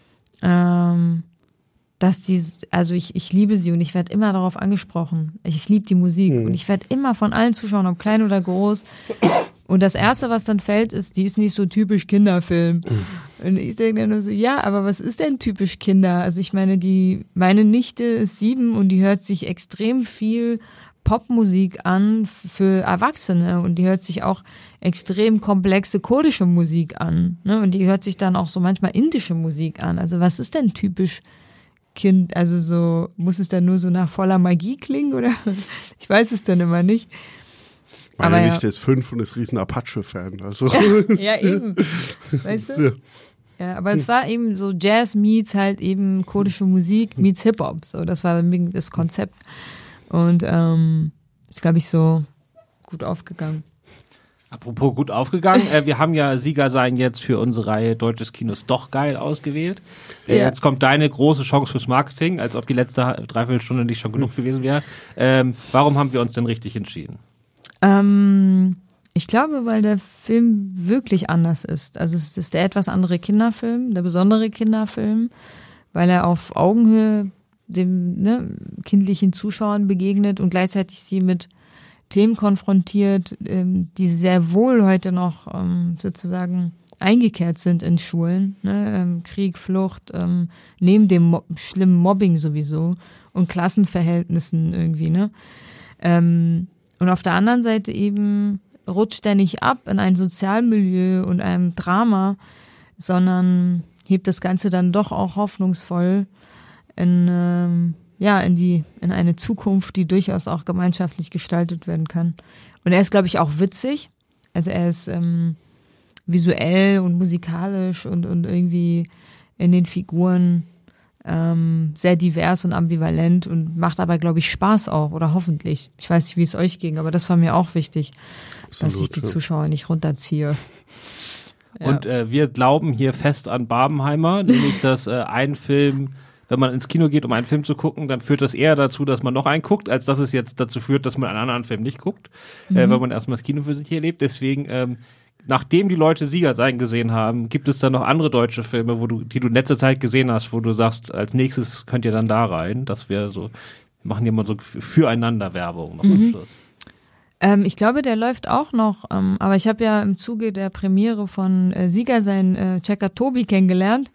[SPEAKER 3] dass also ich liebe sie und ich werde immer darauf angesprochen. Ich liebe die Musik und ich werde immer von allen Zuschauern, ob klein oder groß. Und das Erste, was dann fällt, ist, die ist nicht so typisch Kinderfilm. Und ich denke dann nur so, ja, aber was ist denn typisch Kinder? Also ich meine, meine Nichte ist 7 und die hört sich extrem viel Popmusik an für Erwachsene und die hört sich auch extrem komplexe kurdische Musik an, ne? Und die hört sich dann auch so manchmal indische Musik an. Also was ist denn typisch Kind? Also so, muss es dann nur so nach voller Magie klingen oder? Ich weiß es dann immer nicht.
[SPEAKER 2] Meine Nichte ist 5 und ist riesen Apache-Fan. Also.
[SPEAKER 3] Ja, eben. Weißt du? Ja, aber es war eben so Jazz meets halt eben kurdische Musik meets Hip-Hop. So, das war dann das Konzept. Und ist, glaube ich, so gut aufgegangen.
[SPEAKER 1] Apropos gut aufgegangen, wir haben ja Sieger sein jetzt für unsere Reihe Deutsches Kino ist doch geil ausgewählt. Ja. Jetzt kommt deine große Chance fürs Marketing, als ob die letzte Dreiviertelstunde nicht schon genug gewesen wäre. Warum haben wir uns denn richtig entschieden?
[SPEAKER 3] Ich glaube, weil der Film wirklich anders ist. Also es ist der etwas andere Kinderfilm, der besondere Kinderfilm, weil er auf Augenhöhe dem kindlichen Zuschauern begegnet und gleichzeitig sie mit Themen konfrontiert, die sehr wohl heute noch sozusagen eingekehrt sind in Schulen. Ne? Krieg, Flucht, neben dem schlimmen Mobbing sowieso und Klassenverhältnissen irgendwie. Ne? Und auf der anderen Seite eben rutscht er nicht ab in ein Sozialmilieu und einem Drama, sondern hebt das Ganze dann doch auch hoffnungsvoll in eine Zukunft, die durchaus auch gemeinschaftlich gestaltet werden kann. Und er ist, glaube ich, auch witzig. Also er ist visuell und musikalisch und irgendwie in den Figuren sehr divers und ambivalent und macht aber, glaube ich, Spaß auch oder hoffentlich. Ich weiß nicht, wie es euch ging, aber das war mir auch wichtig, dass ich die Zuschauer nicht runterziehe. Ja.
[SPEAKER 1] Und wir glauben hier fest an Barbenheimer, nämlich dass ein Film, wenn man ins Kino geht, um einen Film zu gucken, dann führt das eher dazu, dass man noch einen guckt, als dass es jetzt dazu führt, dass man einen anderen Film nicht guckt, weil man erstmal das Kino für sich erlebt. Deswegen, nachdem die Leute Sieger sein gesehen haben, gibt es dann noch andere deutsche Filme, die du in letzter Zeit gesehen hast, wo du sagst, als nächstes könnt ihr dann da rein. Das wäre so, wir machen hier mal so füreinander Werbung noch am Schluss.
[SPEAKER 3] Ich glaube, der läuft auch noch, aber ich habe ja im Zuge der Premiere von Sieger sein Checker Tobi kennengelernt.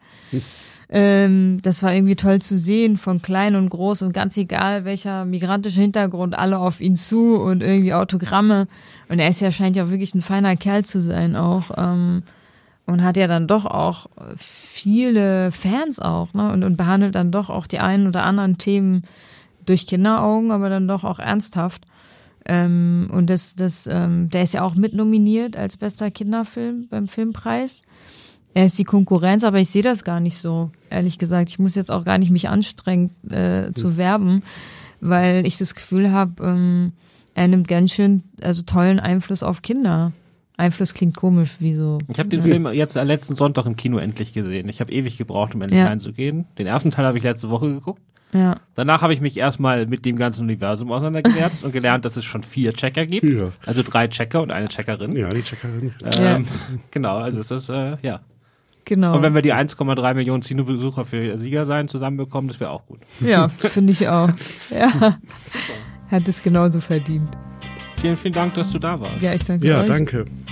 [SPEAKER 3] Das war irgendwie toll zu sehen, von klein und groß und ganz egal, welcher migrantischer Hintergrund, alle auf ihn zu und irgendwie Autogramme. Und er scheint ja wirklich ein feiner Kerl zu sein auch. Und hat ja dann doch auch viele Fans auch, ne? Und behandelt dann doch auch die einen oder anderen Themen durch Kinderaugen, aber dann doch auch ernsthaft. Und der ist ja auch mitnominiert als bester Kinderfilm beim Filmpreis. Er ist die Konkurrenz, aber ich sehe das gar nicht so, ehrlich gesagt. Ich muss jetzt auch gar nicht mich anstrengen zu werben, weil ich das Gefühl habe, er nimmt ganz schön tollen Einfluss auf Kinder. Einfluss klingt komisch, wie so.
[SPEAKER 1] Ich habe den Film jetzt letzten Sonntag im Kino endlich gesehen. Ich habe ewig gebraucht, um endlich reinzugehen. Den ersten Teil habe ich letzte Woche geguckt.
[SPEAKER 3] Ja.
[SPEAKER 1] Danach habe ich mich erstmal mit dem ganzen Universum auseinandergesetzt und gelernt, dass es schon 4 Checker gibt. Ja. Also 3 Checker und eine Checkerin.
[SPEAKER 2] Ja, die Checkerin.
[SPEAKER 1] Genau, also es ist, ja.
[SPEAKER 3] Genau.
[SPEAKER 1] Und wenn wir die 1,3 Millionen Kinobesucher für Sieger sein zusammenbekommen, das wäre auch gut.
[SPEAKER 3] Ja, finde ich auch. Ja. Hat es genauso verdient.
[SPEAKER 1] Vielen, vielen Dank, dass du da warst.
[SPEAKER 3] Ja, ich danke euch.
[SPEAKER 2] Ja, danke.